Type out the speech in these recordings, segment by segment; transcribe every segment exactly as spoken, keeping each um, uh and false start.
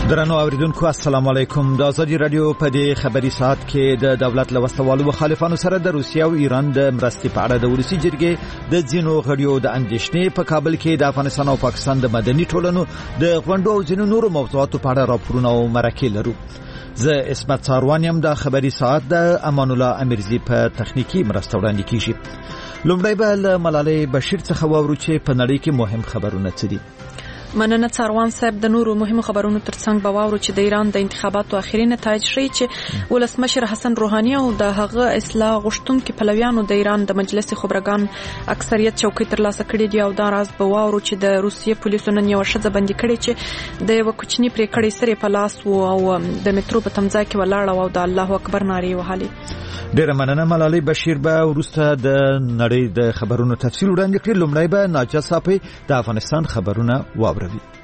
درنو اوریدونکو السلام علیکم. د ازادي رادیو په دې خبري ساعت کې د دولت له وسوالو مخالفانو سره د روسیې او ایران د مرستې په اړه د ولسی جرګې د ځینو غړیو د اندېښنې په کابل کې د افغانستان او پاکستان د مدني ټولنو د غونډو او ځینو نورو موضوعاتو په اړه راپورونه او مرکې لرو. زه اسمت څاروان یم. د خبري ساعت د امان الله امیرزی په تخنیکی مرسته وړاندې کیږي. لومړی به له ملالۍ بشیر څخه واورو چې په نړۍ کې مهم خبرونه څه دي. مننه څاروان صاحب. د نورو مهمو خبرونو ترڅنګ به واورو چې د ایران د انتخاباتو اخیری نتایج ښیي چې ولسمشر حسن روحاني او د هغه اصلاح غوښتونکو پلویانو د ایران د مجلس خبرګان اکثریت چوکۍ ترلاسه کړې دي او دا راز به واورو چې د روسیې پولیسو نن یو ښځه بندي کړې چې د یو کوچني پریکړې سره په لاس وو او د مترو په تمځای کې ولاړ او د الله اکبر نارې وهلې. ډیره مننه ملالۍ بشیر. به وروسته د نړۍ د خبرونو تفصیل وړاندې کړي. لومړی به ناجا صافی د افغانستان خبرونه واوروي.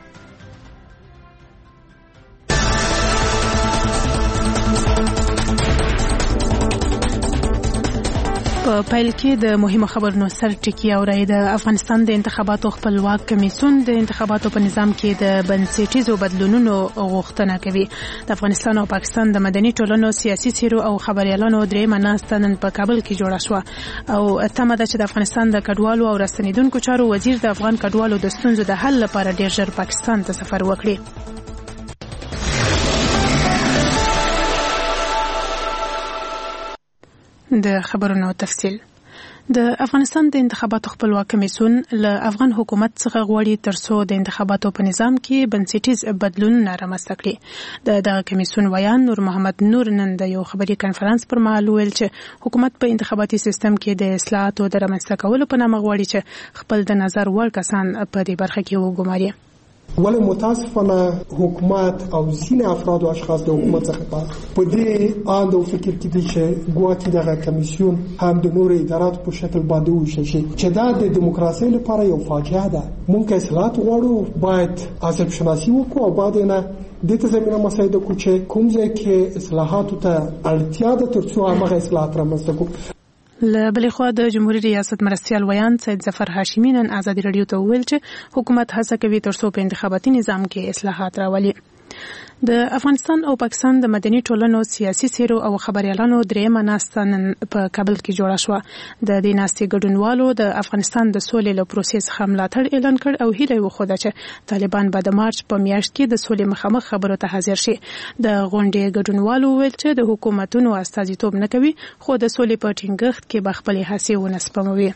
په پیل کې د مهمو خبرونو سر ټکی اوري. د افغانستان د انتخاباتو خپلواک کمیسیون د انتخاباتو په نظام کې د بنسټیزو بدلونونو غوښتنه کوي. د افغانستان او پاکستان د مدني ټولنو سیاسي څیرو او خبريالانو درېمه ناسته نن په کابل کې جوړه شوه او تمه ده چې د افغانستان د کډوالو او راستنیدونکو چارو وزیر د افغان کډوالو د ستونزو د حل لپاره ډېر ژر پاکستان ته سفر وکړي. د خبرونو تفصیل. د افغانستان د انتخاباتو خپلواک کمیسیون له افغان حکومت څخه غواړي ترڅو د انتخاباتو په نظام کې بنسټیز بدلونونه رامنځته کړي. د دغه کمیسیون ویان نور محمد نور نن د یو خبري کانفرنس پر مهال ویل چې حکومت په انتخاباتي سیستم کې د اصلاحاتو د رامنځته کولو په نامه غواړي چې خپل د نظر وړ کسان په دې برخه کې وګماري. ولی متاسفانه حکومت او ځینې افراد او اشخاص د حکومت څخه په دې اند او فکر کې دي چې ګواکې دغه کمیسیون هم د نورو اداراتو په شکل باندې وشي چې دا د دیموکراسي لپاره یو فاجعه ده. موږ اصلاحات غواړو، باید عصب شناسی وکړو او باید نه د دې زمينه مسایده کو چې کوم ځای کې اصلاحات ته اړتیا ده ترڅو هغه اصلاحات رامنځته کړو. له بلې خوا د جمهوریت ریاست مرستیال ویان سید ظفر هاشمی نن ازادي رادیو ته ویل چې حکومت هڅه کوي ترڅو په انتخاباتي نظام کې اصلاحات راولي. د افغانستان او پاکستان د مدني ټولنو سیاسي څیرو او خبريالانو درېمه ناسته نن په کابل کې جوړه شوه. د دې ناستې ګډونوالو د افغانستان د سولې له پروسې څخه ملاتړ اعلان کړ او هیله یې وښوده چې طالبان به د مارچ په میاشت کې د سولې مخامخ خبرو ته حاضر شي. د غونډې ګډونوالو ویل چې د حکومتونو استازیتوب نه کوي خو د سولې په ټینګښت کې به خپلې هڅې ونه سپموي.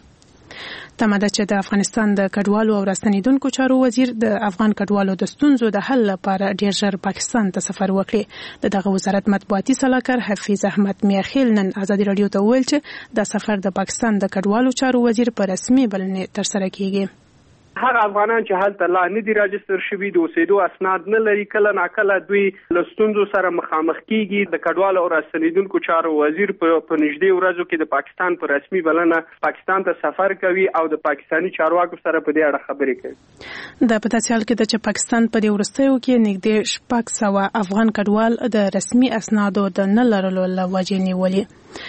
تمه ده چې د افغانستان د کډوالو او راستنیدونکو چارو وزیر د افغان کډوالو د ستونزو د حل لپاره ډېر ژر پاکستان ته سفر وکړي. د دغه وزارت مطبوعاتي سلاکار حفیظ احمد میاخیل نن ازادي رادیو ته ویل چې د سفر د پاکستان د کډوالو چارو وزیر په رسمي بلنې ترسره کیږي. هغه افغانان چې هلته لا نه دي راجستر شوي د اوسېدو اسناد نه لري، کله ناکله دوی له ستونزو سره مخامخ کیږي. د کډوالو او راستنیدونکو چارو وزیر په نږدې ورځو کې د پاکستان په رسمي بلنه پاکستان ته سفر کوي او د پاکستاني چارواکو سره په دې اړه خبرې کوي. دا په داسې حال کې ده چې پاکستان په دې وروستیو کې نږدې شپږ سوه افغان کډوال د رسمي اسنادو د نه لرلو له وجې نیولي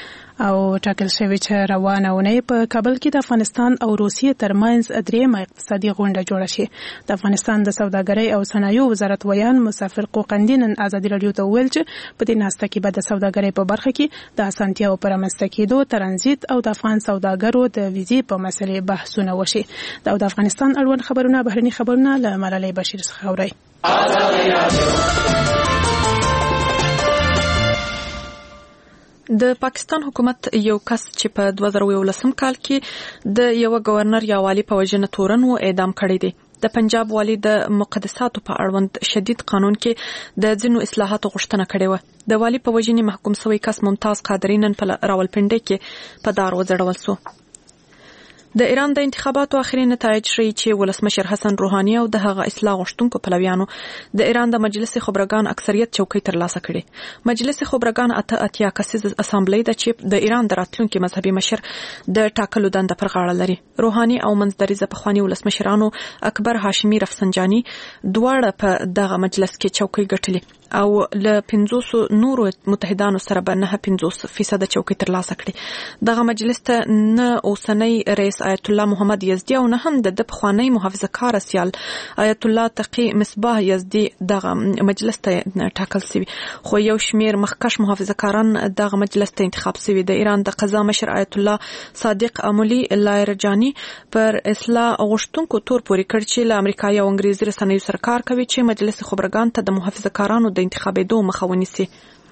او ټاکل شوی چې روانه اونۍ په کابل کې د افغانستان او روسیې ترمنځ درېمه اقتصادي غونډه جوړه شي. د افغانستان د سوداګرۍ او صنایعو وزارت ویان مسافر قوقندي نن ازادي رادیو ته ویل چې په دې ناسته کې به د سوداګرۍ په برخه کې د اسانتیاو پر رامنځته کېدو، ترانزیت او د افغان سوداګرو د ویزې په مسلې بحثونه وشي. دا د افغانستان اړوند خبرونه بهرني خبرونه له ملالۍ بشیر څخه اورئ. د پاکستان حکومت یو کس چې په دوه زره یولسم کال کې د یو گورنر یا والی په وژنه تورن و اعدام کړی دی. د پنجاب والی د مقدساتو په اړوند شدید قانون کې د ځینو اصلاحاتو غوښتنه کړې و. د والی په وژنې محکوم شوی کس ممتاز قادری نن په راولپنډي کې په دار وځړول شو. د ایران د انتخاباتو اخري نتایج ښیي چې ولسمشر حسن روحاني او د هغه اصلاح غوښتونکو پلویانو د ایران د مجلس خبرګان اکثریت چوکۍ ترلاسه کړي. مجلس خبرګان اته اتیا کسیزه اسامبلې د چې د ایران د راتلونکي مذهبي مشر د ټاکلو دنده پر غاړه لري. روحاني او منځدریزه پخواني ولسمشرانو اکبر هاشمي رفسنجاني دواړه په دغه مجلس کې چوکۍ ګټلې. او ل پنځوس نورو متحدانو سره به نه پنځوس فیصد چوکۍ ترلاسه کړي. دغه مجلس ته نه اوسنی رئیس آیت الله محمد یزدی او نه هم د پخوانی محافظه کار سیال آیت الله تقی مصباح یزدی دغه مجلس ته ټاکل شوی، خو یو شمیر مخکښ محافظه کاران دغه مجلس ته انتخاب شوی. د ایران د قضا مشر آیت الله صادق امولی لایرجانی پر اصلاح غوښتونکو تور پورې کړ چې له امریکایي او انګریزي رسنیو سره کار کوي چې مجلس خبرګان ته د محافظه کارانو د انتخابېدو مخه ونیسي.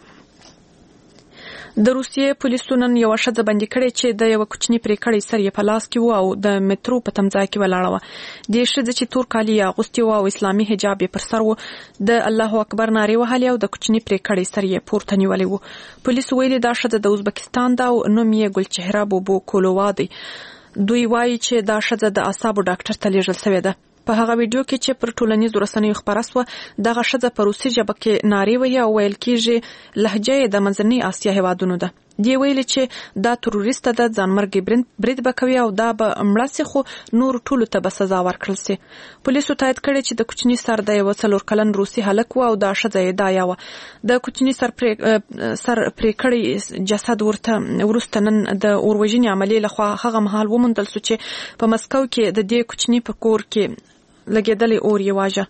د روسیې پولیسو نن یو ښځه بندي کړې چې د یو کوچني پریکړې سر یې په لاس کې و او د میټرو په تمځای کې ولاړه و. د ښځې چې تور کالي اغوستي و او اسلامي حجاب یې پر سر و، د الله اکبر نارې وهلې او د کوچني پریکړې سر یې پورته نیولې و. پولیسو ویلي دا ښځه د ازبکستان ده او نوم یې ګلچهره بوبو کولووا دی. دوی وایي چې دا ښځه د اعصابو ډاکټر ته لیږل شوې ده. په هغه ویډیو کې چې پر ټولنیزو رسنیو خپره سوه، دغه ښځه په روسي ژبه کې نارې وهي او ویل کېږي لهجه یې د منځنۍ اسیا هېوادونو ده. دی ویلي چې دا تروریست ده، ځانمرګي برید به کوي او دا به مړه سي، خو نور ټولو ته به سزا ورکړل سي. پولیسو تایید کړی چې د کوچني سر د یو څلور کلن روسي هلک و او دا ښځه یې دایا وه. د کوچني سر پرې سر پرې کړی جسد ورته وروسته نن د اوروژنې عملیې لخوا هغه مهال وموندل سو چې په مسکو کې د دې کوچني په کور کې لګېدلې اور یې واژه.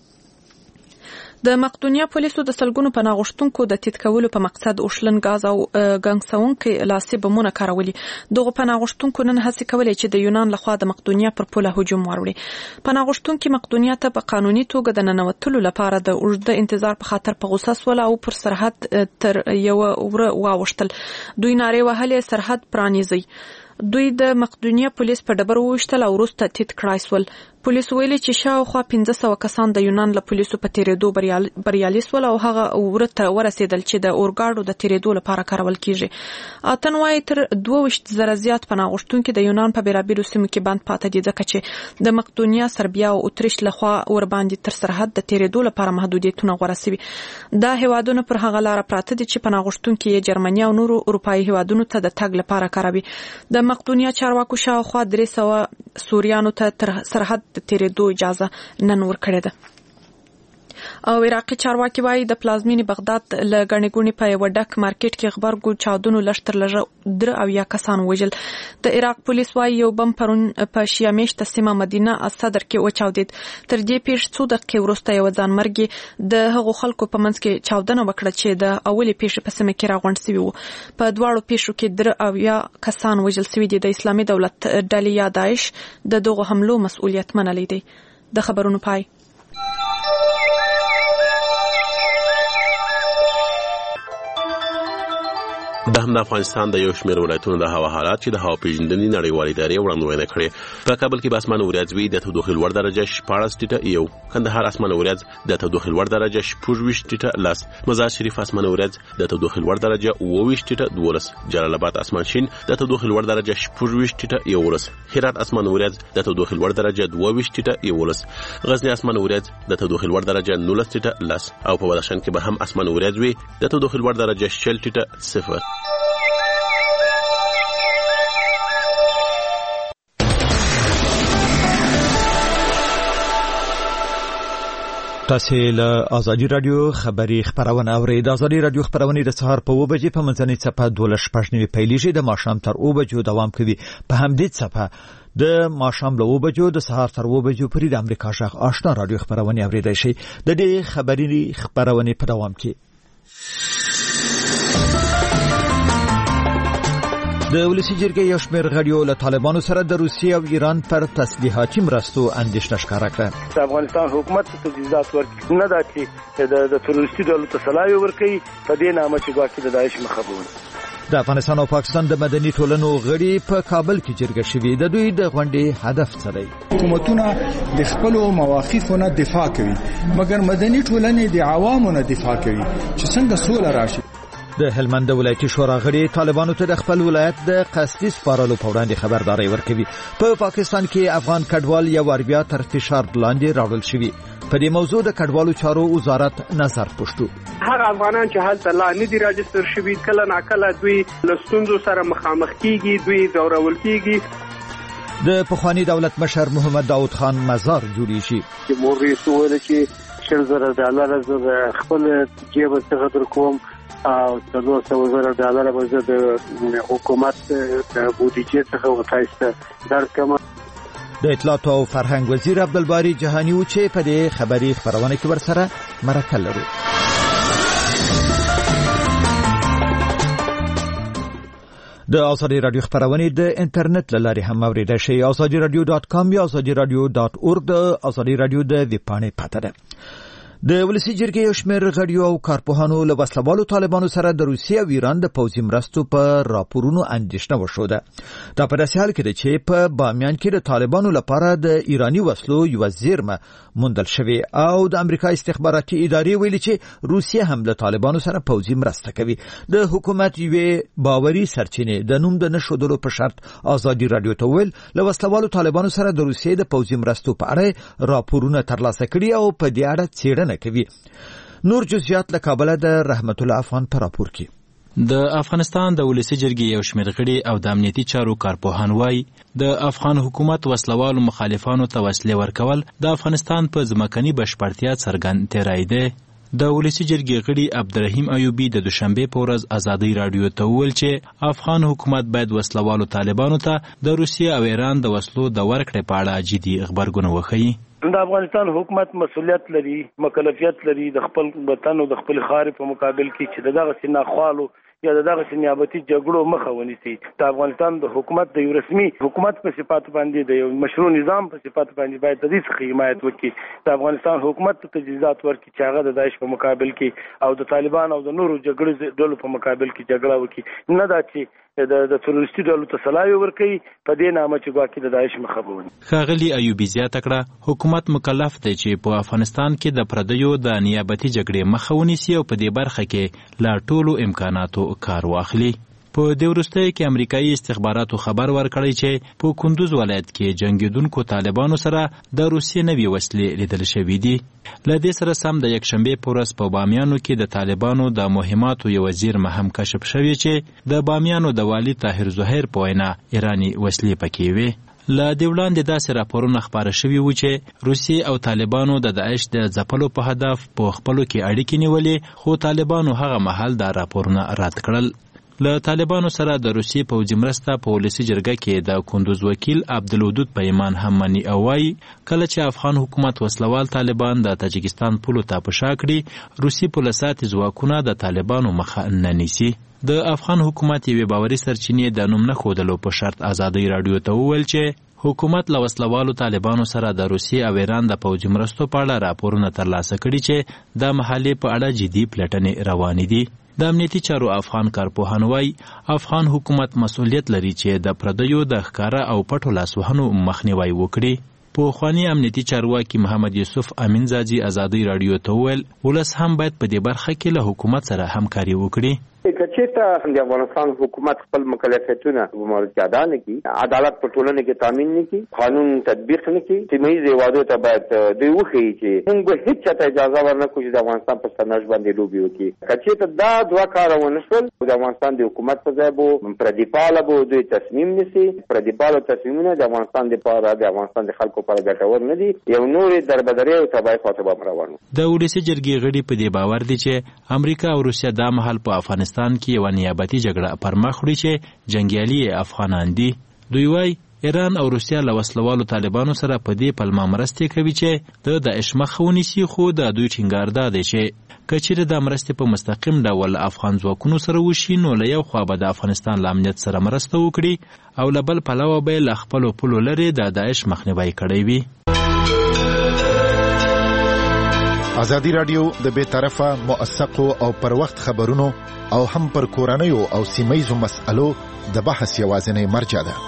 د مقدونیا پولیسو د سلګونو پناه غوښتونکو د تیت کولو په مقصد اوشلن غاز او ګنګسونکي لاسي بمونه کارولي. دغه پناه غوښتونکو نن هڅه کولې چې د یونان لخوا د مقدونیا پر پوله هجوم وروړي. پناه غوښتونکي مقدونیا ته په قانوني توګه د ننوتلو لپاره د اوږده انتظار په خاطر په غوسه سول او پر سرحد تر یو وره واوښتل. دوی نارې وهلې سرحد پرانیزي. دوی د مقدونیا پولیس په ډبرو وشتل او وروسته تیت کړای سول. پولیس ویلي چې شاوخوا پنځه سوه کسان د یونان له پولیسو په تیرېدو بریالي سول او هغه ورته ورسېدل چې د اورګاډو د تیرېدو لپاره کارول کیږي. اتن وایي تر دوه ویشت زره زیات پناه غوښتونکي د یونان په بېلابېلو سیمو کې بند پاته دي، ځکه چې د مقدونیا، سربیا او اتریش لخوا ورباندې تر سرحد د تیرېدو لپاره محدودیتونه غوره سوي. دا هیوادونه پر هغه لاره پراته دي چې پناه غوښتونکي یې جرمني او نورو اروپایي هیوادونو ته د تګ لپاره کاروي. د مقدونیا چارواکو شاوخوا درې سوه سوریانو ته تر سرحد د تیرېدو اجازه نن ورکړې ده. او عراقي چارواکي وایي د پلازمینې بغداد له ګڼې ګوڼې په یوه ډک مارکیټ کې غبرګو چاودنو لږ تر لږه درې اویا کسان وژل. د عراق پولیس وایي یو بم پرون په شیعه میشته سیمه مدینه الصدر کې وچاودېد. تر دې پیښې څو دقیقې وروسته یوه ځانمرګي د هغو خلکو په منځ کې چاودنه وکړه چې د اولې پیښې په سیمه کې راغونډ سوي وو. په دواړو پیښو کې درې اویا کسان وژل سوي دي. د اسلامي دولت ډلې یا داعش د دغو حملو مسؤلیت منلی دی. د خبرونو پای. د هم د افغانستان د یو شمېر ولایتونو د هوا حالات چې د هوا پیژندنې نړیوالې ادارې وړاندوینه کړې. په کابل کې به اسمان وريځ وي، د تودوخې لوړ درجه شپاړس ټیټه یو، کندهار اسمان وريځ د تودوخې لوړ درجه شپږ ویشت ټیټه لس، مزار شریف اسمان وريځ د تودوخې لوړ درجه اووه ویشت ټیټه دولس، جلال آباد اسمان شین د تودوخې لوړ درجه شپږ ویشت ټیټه یولس، هرات اسمان وريځ د تودوخې لوړ درجه دوه ویشت ټیټه یولس، غزنی اسمان وريځ د تودوخې لوړ درجه نولس ټیټه لس، او په بدخشان کې به هم اسمان وريځ وي، د تودوخې لوړ درجه شل ټیټه صفر. تاسو له ازادي رادیو خبري خبرونه اورئ. د ازادي رادیو خبرونه د سهار په اوه بجې په منځنۍ صفه دوه شپږ نیمې پیلېږي، د ماښام تر اوه بجو دوام کوي. په همدې صفه د ماښام له اوه بجو د سهار تر اوه بجو پورې د امریکا غږ آشنا رادیو خبرونه اوریدای شي. د دې خبري خبرونه په دوام کې د ولسی جرګې یو شمېر غړیو له طالبانو سره د روسیې او ایران پر تسلیحاتي مرستو اندېښنه ښکاره کړه. د افغانستان حکومت ته تجهیزات ورکړي نه دا چې د تروریستي ډلو ته سلاوي ورکړي په دې نامه چې ګواکې د داعش مخه. د افغانستان او پاکستان د مدني ټولنو غړي په کابل کې جرګه شوي. د دوی د غونډې هدف څه دی؟ حکومتونه د خپل مواقفونو دفاع کوي، مګر مدني ټولنې د عوامو نه دفاع کوي چې څنګه سوله راشي. د هلمند ولایتي شورا غړي طالبانو ته د خپل ولایت د قصدي سپارلو په وړاندې خبرداري ورکوي. په پا پاکستان کې افغان کډوال یو ور بیا تر فشار لاندې راوړل شوي. په دې موضوع د کډوالو چارو وزارت نظر پوښتو. هغه افغانان چې هلته لا نه دي راجستر شوي، کله ناکله دوی له ستونزو سره مخامخ کیږي، دوی ځورول کیږي. د پخوانی دولت مشر محمد داود خان مزار جوړی شي. چې مور رئیس وویل چې شل زره ډالر زه خپل جیب څخه در کوم او څلور سوه زره ډالر به زه د حکومت د بودیجې څخه ورکایسته درکم. د اطلاعات او فرهنګ وزیر عبدالباری جهانی و چې په دې خبري خبرونه کې ورسره مرکه لري. د ازادي رادیو خبرونه د انټرنیټ لاري هم اوریدل شي. ازادي رادیو ډاټ کام یا ازادي رادیو ډاټ اورګ د ازادي رادیو د ویبپاڼې پته ده. د ولسی جرګې یو شمېر غړي او کارپوهانو له وسلوالو طالبانو سره د روسیې او ایران د پوځي مرستو په راپورونو اندېښنه وښوده. دا په داسې حال کې ده چې په بامیان کې د طالبانو لپاره د ایرانی وسلو یو زیرمه موندل شوې او د امریکا استخباراتي ادارې ویلي چې روسیه هم له طالبانو سره پوځي مرسته کوي. د حکومت یوې باوري سرچینې د نوم د نشودلو په شرط ازادي رادیو ته ویل له وسلوالو طالبانو سره د روسیې د پوځي مرستو په اړه راپورونه ترلاسه کړي او په دې اړه څېړنه کوي. نور جزئیات له کابل د رحمت الله افغان پر راپور کې. د افغانستان د ولسی جرګې یو شمېر غړي او د امنیتي چارو کارپوهان وایي د افغان حکومت وسلوالو مخالفانو ته وسلې ورکول د افغانستان په ځمکني بشپړتیا څرګند تیری دی. د ولسی جرګې غړي عبدالرحیم ایوبی د دوشنبه په ورځ ازادي رادیو ته وویل چې افغان حکومت باید وسلوالو طالبانو ته د روسیې او ایران د وسلو د ورکړې په اړه جدي خبرګون وښيي. د افغانستان حکومت مسؤلیت لري، مکلفیت لري د خپل وطن او د خپل خارې په مقابل کې چې دغه سیناخوالو یا دغه نیابتي جګړو مخه ونیسي. د افغانستان د حکومت د یو رسمي حکومت په صفات باندې د یو مشروع نظام په صفات باندې باید د دې څخه حمایت وکړي. د افغانستان حکومت ته تجهیزات ورکړي چې هغه د داعش په مقابل کې او د طالبان او د نورو جګړو ډلو په مقابل کې جګړه وکړي. نه دا چې د د تروریستي ډلو ته سلاوي ورکړي په دې نامه چې ګواکې د داعش مخه ونیسي. ښاغلي ایوبي زیاته کړه حکومت مکلف دی چې په افغانستان کې د پردیو د نیابتي جګړې مخه ونیسي او په دې برخه کې لا ټولو امکاناتو کار واخلي. په دې وروستیو کې امریکایي استخباراتو خبر ورکړی چې په کندوز ولایت کې جنگیدونکو طالبانو سره د روسیې نوي وسلې لیدل شوي دي. له دې سره سم د یکشنبې په ورځ په بامیانو کې د طالبانو د مهماتو یو زیرمه هم کشف شوې چې د بامیانو د والي طاهر زهیر په وینا ایراني وسلې پکې وې. له دې وړاندې داسې راپورونه خپاره شوي وو چې روسیې او طالبانو د داعش د ځپلو په هدف په خپلو کې اړیکې نیولې، خو طالبانو هغه مهال دا راپورونه رد کړل. له طالبانو سره د روسیې پوځي مرسته په ولسي جرګه کې د کندوز وکیل عبدالودود پیمان هم مني او وایي کله چې افغان حکومت وسلوال طالبان د تاجکستان پولو ته په شا کړي، روسي پولیساتي ځواکونه د طالبانو مخه نه نیسي. د افغان حکومت یوې باوري سرچینې د نوم نه ښودلو په شرط ازادي رادیو ته وویل چې حکومت له وسلوالو طالبانو سره د روسیې او ایران د پوځي مرستو په اړه راپورونه ترلاسه کړي چې د محلې په اړه جدي پلټنې روانې دي. د امنیتي چارو افغان کارپوهان وایي افغان حکومت مسؤلیت لري چې د پردیو د ښکاره او پټو لاسوهنو مخنیوی وکړي. پخوانی امنیتي چارواکي محمد یوسف امین زاجي ازادي رادیو ته وویل ولس هم باید په دې برخه کې له حکومت سره همکاري وکړي. کچېته د افغانستان حکومت خپل مکلفیتونه مورچه ادا نه کړي، عدالت په ټولنه کې تامین نه کړي، قانون تطبیق نه کړي، سیمه ییزو هیوادو ته باید دوی وښیي چې موږ به هیڅ چاته اجازه ورنکړو چې د افغانستان په سرنوشت باندې لوبې وکړي. کچېته دا دوه کاره ونه شول، د افغانستان د حکومت په ځای به پردیپاله به دوی تصمیم نیسي. پردیپاله تصمیمونه د افغانستان دپاره د افغانستان د خلکو لپاره ګټور نه دي، یو نورې دربدرۍ او تباهۍ خواته به روان وو. د ولسي جرګې غړي په دې باور دي چې امریکا او روسیه دا مهال په افغانستان کې یو نیابتي جګړه پر مخ وړي چې جنګیالي افغانان دي. دوی وایي ایران او روسیه له وسلوالو طالبانو سره په دې پلمه مرستې کوي چې د داعش مخه ونیسي، خو د دوی ټینګار دا دی چې که چیرې دا مرستې په مستقیم ډول افغان ځواکونو سره وشي نو له یو خوا به د افغانستان له امنیت سره مرسته وکړي او له بل پلوه به یې له خپلو پولو لرې د داعش مخنیوی کړی وي. ازادي رادیو د بې طرفه موثقو او پر وخت خبرونو او هم پر کورنیو او سیمه‌یزو مسألو د بحث یوازینی مرجع ده.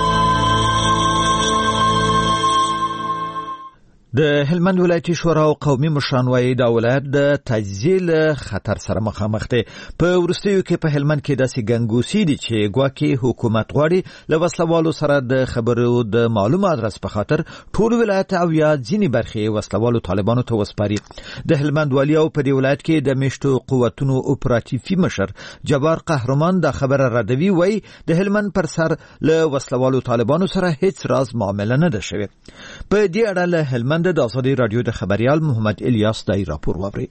د هلمند ولایتي شورا او قومي مشران وايي دا ولایت د تجزیل خطر سره مخامخ دی. په وروستیو کې په هلمند کې داسې ګنګوسې دي چې ګواکې حکومت غواړي له وسلوالو سره د خبرو د معلوم ادرس په خاطر ټول ولایت او یا ځینې برخې وسلوالو طالبانو ته وسپاري. د هلمند والي او په دې ولایت کې د میشتو قوتونو اپراتیفي مشر جبار قهرمان دا خبره ردوي. وایي د هلمند پر سر له وسلوالو طالبانو سره هیڅ راز معامله نه ده شوې. په دې اړه له هلمند هلمند د ازادي رادیو د خبريال محمد الیاس دای راپور وبري.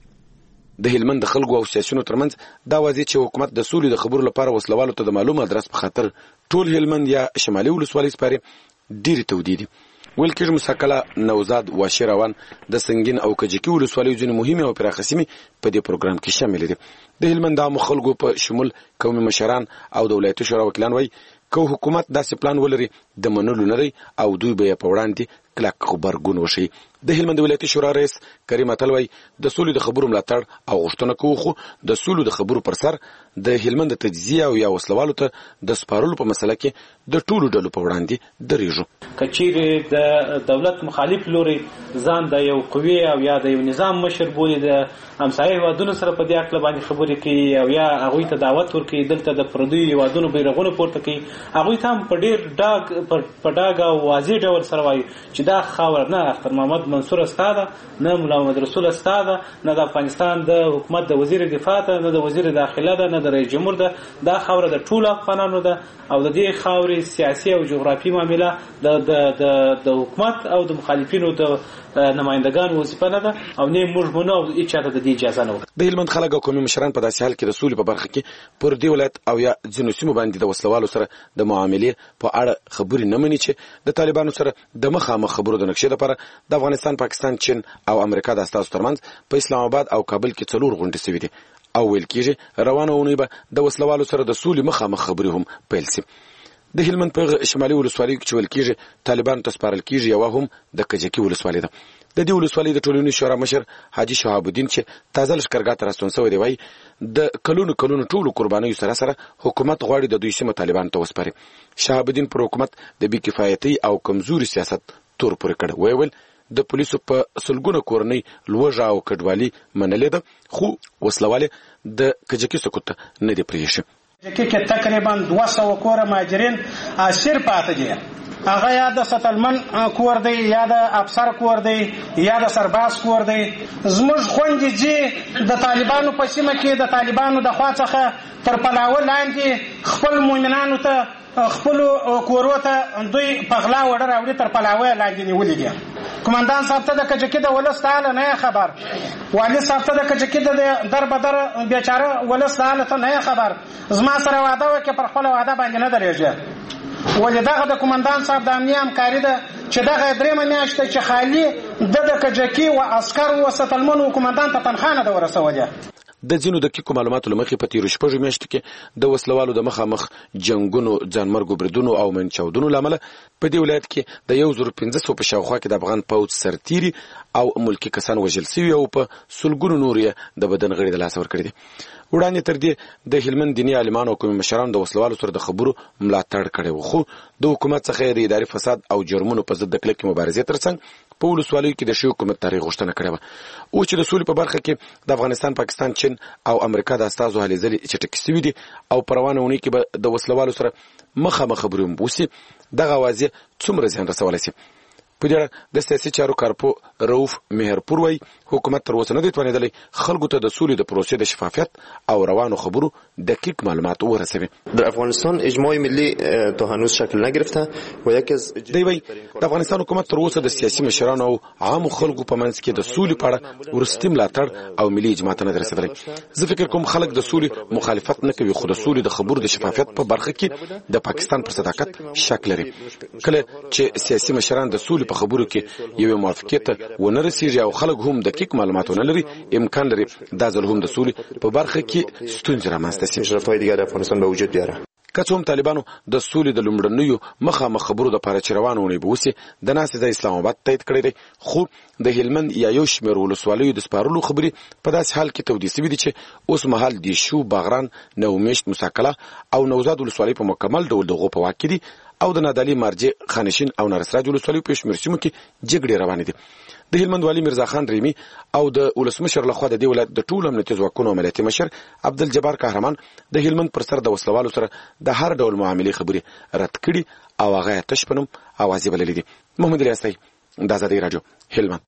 د هلمند د خلکو او سیاسيونو ترمنځ دا واضح چې حکومت د سولې د خبرو لپاره وسلوالو ته د معلومه ادرس په خاطر ټول هلمند یا شمالي ولسوالۍ سپاري ډېری تودیدي. ویل کېږي مساکله نوزاد واشیروان د سنگین او کجکی ولسوالۍ ځینې مهمه او پراخه سیمې په دې پروګرام کې شامل دي. د هلمند عامو خلکو په شمول قومي مشران او د ولایتي شورا وکیلان وایي که حکومت داسې پلان ولري د منلو نه دی او دوی به یې په وړاندې کلک غبرګون وشي. د هلمند ولایتي شورا رئیس کریم اتل وایي د سولې د خبرو ملاتړ او غوښتنه کوو، خو د سولې د خبرو پر سر د هلمند د تجزیه او یا وسلوالو ته د سپارلو په مسله کې د ټولو ډلو په وړاندې درېږو. که چیرې د دولت مخالف لوري ځان د یو قوي او یا د یو نظام مشر بولي د همسایه هیوادونو سره په دې اړه باندې خبرې کوي او یا هغوی ته دعوت ورکوي دلته د پردیو هیوادونو بیرغونه پورته کوي، هغوی ته هم په ډېر ډاګ په ډاګ او واضح ډول سره وایي چې دا خاوره نه اختر محمد منصور استاده، نه مولا محمد رسول استاده، نه د افغانستان د حکومت د وزیر دفاع ته، نه د وزیر داخله ده، نه د رئیس جمهور ده. دا خاوره د ټولو افغانانو ده او د دې خاورې سیاسي او جغرافي معامله د د د حکومت او د مخالفینو د نمائندگان وظیفه نه ده او نه موږ مونږ او هیڅ چاته د دې اجازه نه ورکوي. د هلمند خلک او قومي مشران په داسې حال کې د سولې په برخه کې پر دې ولایت او یا ځینو سیمو باندې د وسلوالو سره د معاملې په اړه خبرې نه مني چې د طالبانو سره د مخامخ خبرو د نقشې لپاره د افغانستان، پاکستان، چین او امریکا د استازو ترمنځ په اسلام آباد او کابل کې څلور غونډې شوې دي او ویل کېږي روانه اونۍ به د وسلوالو سره د سولې مخامخ خبرې هم پیل شي. د هلمند په شمالي ولسوالۍ کې چې ویل کېږي طالبانو ته سپارل کېږي یوه هم د کجکي ولسوالۍ ده. د دې ولسوالۍ د ټولنیز شورا مشر حاجي شهاب الدین چې تازه لښکرګاه ته راستون شوی دی وایي د کلونو کلونو ټولو قربانیو سره سره حکومت غواړي د دوی سیمه طالبانو ته وسپاري. شهاب الدین پر حکومت د بې کفایتۍ او کمزوري سیاست تور پورې کړ. ویې ویل د پولیسو په سلګونه کورنۍ لوږه او کډوالي منلې ده، خو وسلوالې د کجکي سقوط ته نه دي پرېښي. کجکي کې تقریبا دوه سوه کوره مهاجرین اسیر پاتې دي. هغه یا د سټلمن کور دی، یا د افسر کور دی، یا د سرباز کور دی. زموږ خوندې چې د طالبانو په سیمه کې د طالبانو د خوا څخه تر پلاوه لاندې خپل مؤمنانو ته خپل کورو ته دوی په غلا وړه راوړي تر پلاوه لاندې نیولي دي. کمانډان صاحب ته د کجکي د ولس حاله نه خبر، والي صاحب ته د کجکي د در بدر بیچاره ولس حاله ته نه خبر. زما سره وعده وکړه پر خپل وعده باندې نه درېږي. ولې دغه د کمانډان صاحب د امنیه همکاري ده چې دغه درېیمه میاشت چې خالي د د کجکي و عسکر و سټلمن و کمانډان ته تنخوا نه ده ورسولې. د ځینو دقیقو معلوماتو له مخې په تېرو شپږو میاشتو کې د وسلوالو د مخامخ جنګونو، ځانمرګو بریدونو او منچاودنو له امله په دې ولایت کې د یو زر پنځه سوه په شاوخوا کې د افغان پوځ سرتیري او ملکي کسان وژل سوي او په سلګونو نور یې د بدن غړي د لاسه ورکړي دي. وړاندې تر دې د هلمند دیني عالمانو او قومي مشرانو د وسلوالو سره د خبرو ملاتړ کړی و، خو د حکومت څخه د اداري فساد او جرمونو په ضد د کلکې مبارزې ترڅنګ په ولسوالیو کې د شوي حکومت تاریخ غوښتنه کړې وه. اوس چې د سولې په برخه کې د افغانستان، پاکستان، چین او امریکا د استازو هلې ځلې چټکې سوي دي او په روانه اونۍ کې به د وسلوالو سره مخامخ خبرې هم وشي. دغه اوازې څومره زیان رسولی شي؟ په دې اړه د سیاسي چارو کارپو رؤف مهرپور وایي حکومت تر اوسه نه دی توانېدلی خلکو ته د سولې د پروسې د شفافیت او روانو خبرو دقیق معلومات ورسوي. در افغانستان اجماع ملی تا هنوز شکل نگرفته و یکی از دی وایي د افغانستان حکومت تر اوسه د سیاسي مشرانو او عامو خلکو په منځ کې د سولې په اړه وروستي ملاتړ او ملي اجماع ته نه دی رسېدلی. زه فکر کوم خلک د سولې مخالفت نه کوي، خو د سولې د خبرو د شفافیت په برخه کې د پاکستان پر صداقت شک لري. کله چې سیاسي مشران د سولې په خبرو کې یو موافقت ونه رسیږي او خلک هم دقیق معلومات نه لري، امکان لري دا ځل هم د سولې په برخه کې ستونزې رامنځته شي. اشرافای دیگر در افغانستان به وجود بیاره. که څه هم طالبانو د سولې د لومړنیو مخامخ خبرو دپاره چې روانه اونۍ به وسي د ناستې ځای اسلام آباد تایید کړی دی، خو د هلمند یا یو شمېر ولسوالیو د سپارلو خبرې په داسې حال کې تودې سوي دي چې اوس مهال دیشو، باغران، نومیشت، مساکله او نوزاد ولسوالۍ په مکمل ډول د هغو په واک کې دي او د نادعلي، مارجې، خانشین او نارسراج ولسوالیو په شمېر سیمو کې جګړې روانې دي. د هلمند والي میرزا خان ریمي او د ولسمشر لخوا د دې ولایت د ټولو امنیتي ځواکونو عملیاتي مشر عبدالجبار قهرمان د هلمند پر سر د وسلوالو سره د هر ډول معاملې خبرې رد کړي او هغه یې تش په نوم اوازې بللې دي. محمد الیاس د ازادي راډیو هلمند.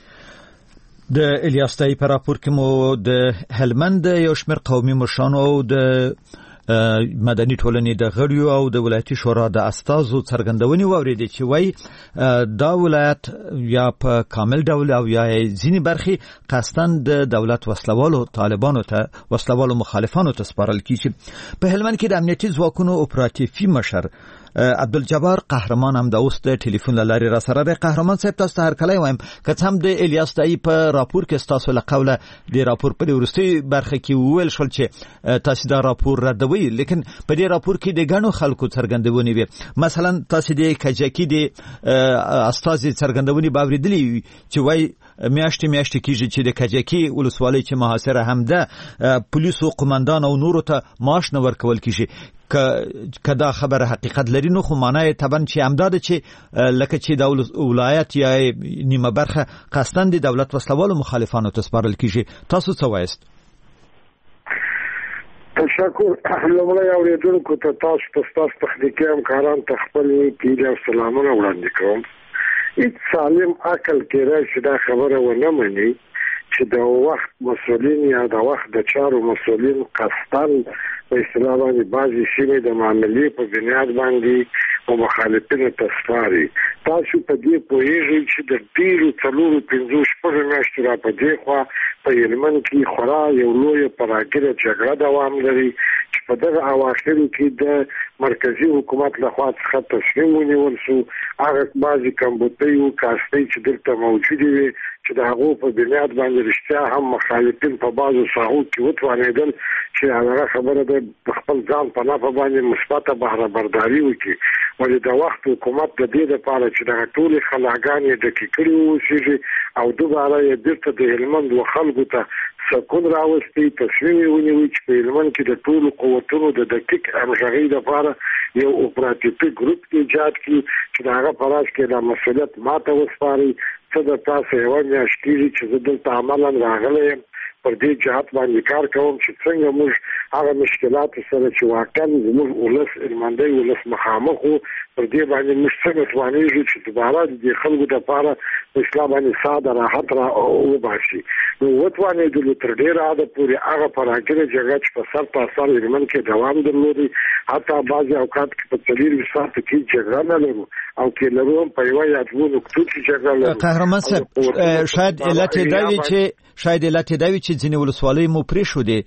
د الیاس په راپور کې مو د هلمند یو شمېر قومي مشرانو او د مدني ټولنې د غړیو او د ولایتي شورا د استازو څرګندونې واوریدې چې وایي دا ولایت یا په کامل ډول او یا ځینې برخې قصداً د دولت وسلوالو طالبانو ته وسلوالو مخالفانو ته سپارل کیږي. په هلمند کې د امنیتي ځواکونو اپراتیفي مشر عبدالجبار قهرمان هم د اوس د ټلیفون لارې را سره دی. قهرمان صاحب تاسو ته هرکلی وایم که څه هم د الیاس دایي په راپور کې ستاسو له قوله د راپور په وروستۍ برخه کې وویل شول چې تاسو دا راپور ردوئ، لیکن په دې راپور کې د ګڼو خلکو څرګندونې وي. مثلا تاسو د کجکي د استازي څرګندونې به اورېدلې وي چې وایي میاشتې میاشتې کېږي چې د کجکي ولسوالۍ چې محاصره هم ده پولیسو قماندان او نورو ته معاش نه ورکول کېږي. که دا خبره حقیقت لري نو خو معنی طبعا چې همدا ده چې لکه چې د ولایت یا نیمه برخه قصداً د دولت وسلوالو مخالفانو ته سپارل کېږي. تاسو څه وایست؟ تشکر. لومړی اورېدونکو ته تاسو ته ستاسو تخنیکي همکاران ته خپل پیل او سلامونه وړاندې کوم. هیڅ سالم عقل کېدای چې دا خبره ونه مني چې د وخت مسؤلین یا د وخت د چارو مسؤلین قصداً په اصطلاح باندې بعضې سیمې د معاملې په بنیاد باندې او مخالفینو ته سپاري. تاسو په دې پوهېږئ چې د ډېرو څلورو پنځو شپږو میاشتو را په دې خوا په هلمند کې خورا یو لویه پراګیره جګړه دوام لري چې په دغه اواخرو کې د مرکزي حکومت لخوا څخه تصمیم ونیول شو هغه بعضې کمبوتۍ و کاستۍ چې دلته موجودې وي چې د هغو په بنیاد باندې رښتیا هم مخالفین په بعضو ساحو کې وتوانېدل چې هغه خبره ده په خپل ځان په نفع باندې مثبته بهره برداري وکړي. ولې د وخت حکومت د دې لپاره چې دغه ټولې خلاګانې ډکې کړي واوسېږي او دوباره یې بېرته د هلمند و خلکو ته سکون راوستي تصمیم یې ونیوي چې په هلمند کې د ټولو قوتونو د دقیق همغږۍ لپاره یو اپراتیفي ګروپ ایجاد کړي چې د هغه په راز کې دا مسؤلیت ماته وسپاري. څه د تاسو یوه میاشت کېږي چې زه دلته عملا راغلی یم پر دې جهت باندې کار کوم چې څنګه موږ هغه مشکلاتو سره چې واقعا زموږ ولس هلمندی ولس مخامخ وو پر دې باندې موږ څنګه توانېږو چې دوباره د دې خلکو دپاره په اصلاح باندې ساده راحت را وباسي. نو وتوانېدلو تر ډېره حده پورې هغه پراګیره جګړه چې په سر تا سر هلمند کې دوام درلودی حتی بعضې اوقات کې په څلېرویشت ساعته کې جګړه نه لرو او کې لرو هم په یوه یا دوو نقطو کې جګړه لرو. قهرمان صاحب شاید علت یې دا وي چې شاید علت یې دا وي چې ځینې ولسوالۍ مو پرېښودې.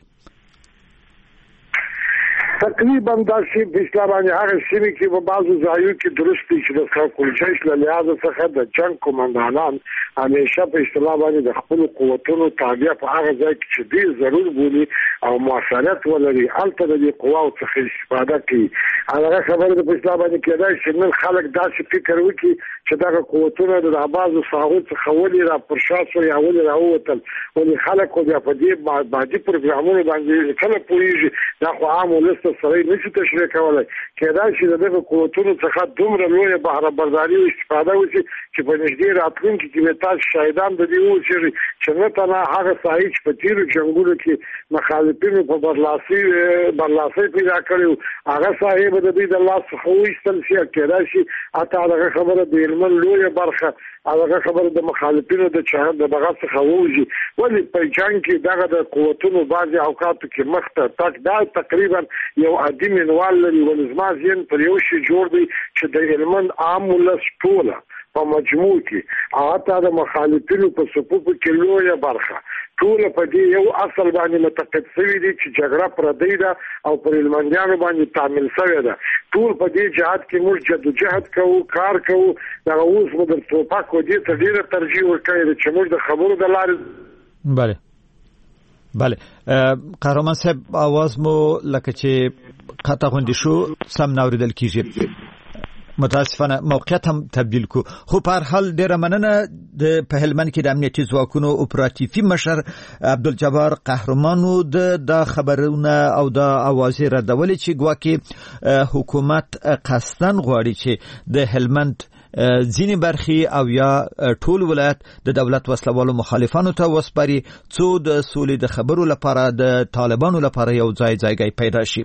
تقریبا داسې په اصطلاح باندې هغه سیمې کې په بعضو ځایو کې درست دي چې د خلکوجیش له لحاظه څخه د جنګ قمندانان همیشه په اصطلاح باندې د خپلو قوتونو تابع په هغه ځای کې چې ډېر ضرور بولي او مؤثریت ولري هلته د دې قواو څخه استفاده کوي. هغه خبره په اصطلاح باندې کېدای چې نن خلک داسې فکر وکړي چې دغه قوتونه د بعضو ساحو څخه ولې را پر شا شول یا ولې راووتل. ولې خلک خو بیا په دې بعدي پروګرامونو باندې کله پوهېږي دا خو عام ولس سره نشي تشریح کولای. کېدای شي د دغه قوتونو څخه دومره لویه بهره برداري او استفاده وشي چې په نږدې راتلونکي کې به تاسو شاهدان د دې واوسئ چې نه تنها هغه ساحې چې په تېرو جنګونو کې مخالفینو په برلاسي برلاسۍ پیدا کړې هغه ساحې به د دوی د لاس څخه وایستل شي. کېدای شي حتی هغه خبره د هلمند لویه برخه هغه خبره د مخالفینو د چا د بغا څخه ووځي. ولې په جنګ کې دغه د قوتونو بعضې اوقاتو کې مخ ته تګ دا تقریبا یو عادي منوال لري. ولې زما ذهن پر یو شي جوړ دی چې د هلمند عام ولس ټوله په مجموع کې حتی د مخالفینو په صفوفو کې لویه برخه ټوله په دې یو اصل باندې متقد شوي دي چې جګړه پردۍ ده او پر هلمندیانو باندې تعمیل شوې ده. ټول په دې جهاد کې موږ جدوجهد کوو کار کوو. دغه اوس مو د ټوپک ودې ته ډېره ترجیح ورکړې ده چې موږ د خبرو د لارې بله بله قهرمان صاحب आवाज مو لکه چې قطع غوندې شو سم نه اورېدل کېږي. متاسفانه موقعیت هم تبدیل کو. خو په هر حال ډېره مننه. د په هلمند کې د امنیتي ځواکونو اپراتیفي مشر عبدالجبار قهرمانو د خبرونه او د اوازې ردولې چې ګواکې حکومت قصداً غواړي چې د هلمند ځینې برخې او یا ټول ولایت د دولت وسلوالو مخالفانو ته وسپاري څو د سولې د خبرو لپاره د طالبانو لپاره یو ځای ځایګی پیدا شي.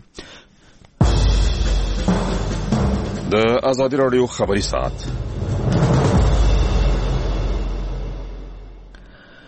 د ازادي راډیو خبري ساعت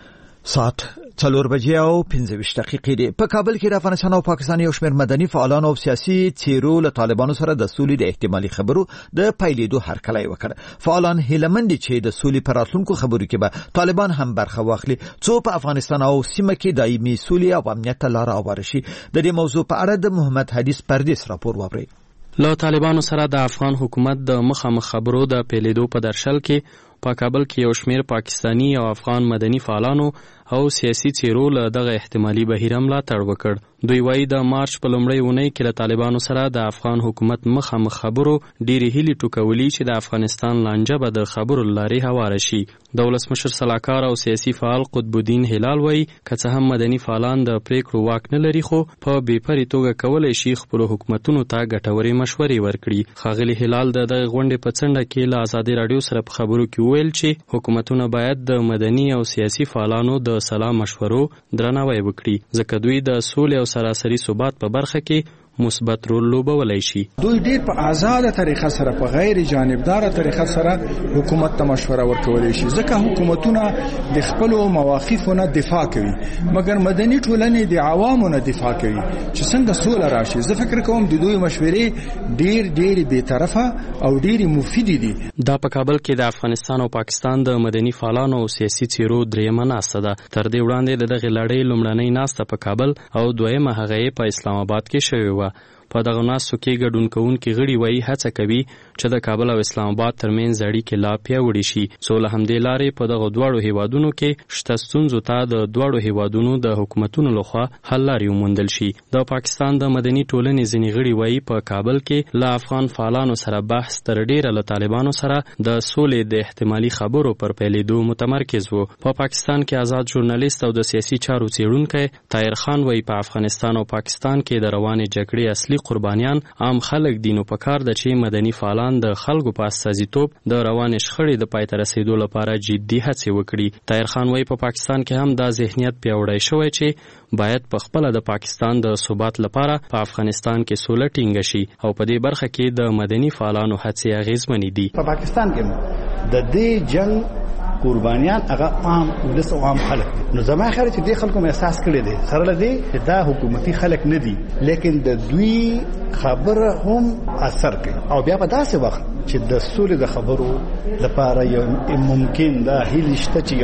ساعت څلور بجې او پنځه ویشت دقیقې دي. په کابل کې د افغانستان او پاکستان یو شمېر مدني فعالان او سیاسي څیرو له طالبانو سره د سولې د احتمالي خبرو د پیلېدو هرکلی وکړ. فعالان هیله مند دي چې د سولې پر راتلونکو خبرو کې به طالبان هم برخه واخلي څو په افغانستان او سیمه کې دایمي سولې او امنیت ته لاره هواره شي. د دې موضوع په اړه د محمد حدیث پردیس راپور واورئ. له طالبانو سره د افغان حکومت د مخامخ خبرو د پیلېدو په درشل کې په کابل کې یو شمېر پاکستانی او افغان مدني فعالانو او سیاسي څیرو له دغه احتمالي بهیر ملاتړ وکړ. دوی وایي د مارچ په لومړۍ اونۍ کې له طالبانو سره د افغان حکومت مخامخ خبرو ډېرې هیلې ټوکولي چې د افغانستان لانجه به د خبرو له لارې هواره شي. د ولسمشر سلاکار او سیاسي فعال قطب الدین هلال وایي که څه هم مدني فعالان د پریکړو واک نه لري خو په بې پرې توګه کولی شي خپلو حکومتونو ته ګټورې مشورې ورکړي. ښاغلي هلال د دغې غونډې په څنډه کې له ازادي راډیو سره په خبرو کې وویل چې حکومتونه باید د مدني او سیاسي فعالانو د سلا مشورو درناوی وکړي ځکه دوی د سولې او سراسري ثبات په برخه کې مثبت رول لوبولی شي. دوی ډیر په آزاده طریقه سره په غیر جانبدار طریقه سره حکومت ته مشوره ورکولی شي ځکه حکومتونه د خپل مواقفو نه دفاع کوي مګر مدني ټولنې د عوامو نه دفاع کوي چې څنګه سوله راشي. زه فکر کوم د دوی مشورې ډیر ډیر بې طرفه او ډیر مفید دي. دا په کابل کې د افغانستان او پاکستان د مدني فعالانو او سیاسي څیرو دریمه ناسته ده. تر دې وړاندې د دغې لړۍ لومړنۍ ناسته په کابل او دویمه هغه یې په اسلام آباد کې شوې وه. په دغه ناستو کې ګډون کوونکي غړي وایي هڅه کوي چې د کابل او اسلام آباد ترمنځ اړیکې لا پیاوړې شي څو له همدې لارې په دغه دواړو هیوادونو کې شته ستونزو ته د دواړو هیوادونو د حکومتونو لخوا حل لارې وموندل شي. د پاکستان د مدني ټولنې ځینې غړي وایي په کابل کې له افغان فعالانو سره بحث تر ډیره له طالبانو سره د سولې د احتمالي خبرو پر پیلېدو متمرکز و. په پاکستان کې آزاد ژورنالیست او د سیاسي چارو څېړونکی طاهر خان وایي په افغانستان او پاکستان کې د روانې جګړې اصلي قربانیان عام خلک دي نو پکار ده چې مدني فعالان د خلکو په استازیتوب د روانې شخړې د پای ته رسېدو لپاره جدي هڅې وکړي. طاهر خان وایي په پاکستان کې هم دا ذهنیت پیاوړی شوی چې باید په خپله د پاکستان د ثبات لپاره په افغانستان کې سوله ټینګه شي او په دې برخه کې د مدني فعالانو هڅې اغېزمنې دي. په پاکستان کې د دې جنگ قربانیان هغه عام ولس او عام خلک نو زما خیال چې دې خلکو احساس کړی دی سره لدی چې دا حکومتي خلک نه دي لیکن د دوی خبره هم اثر کوي او بیا په داسې وخت چې د سولې د خبرو لپاره یو ممکن دا هیله شته چې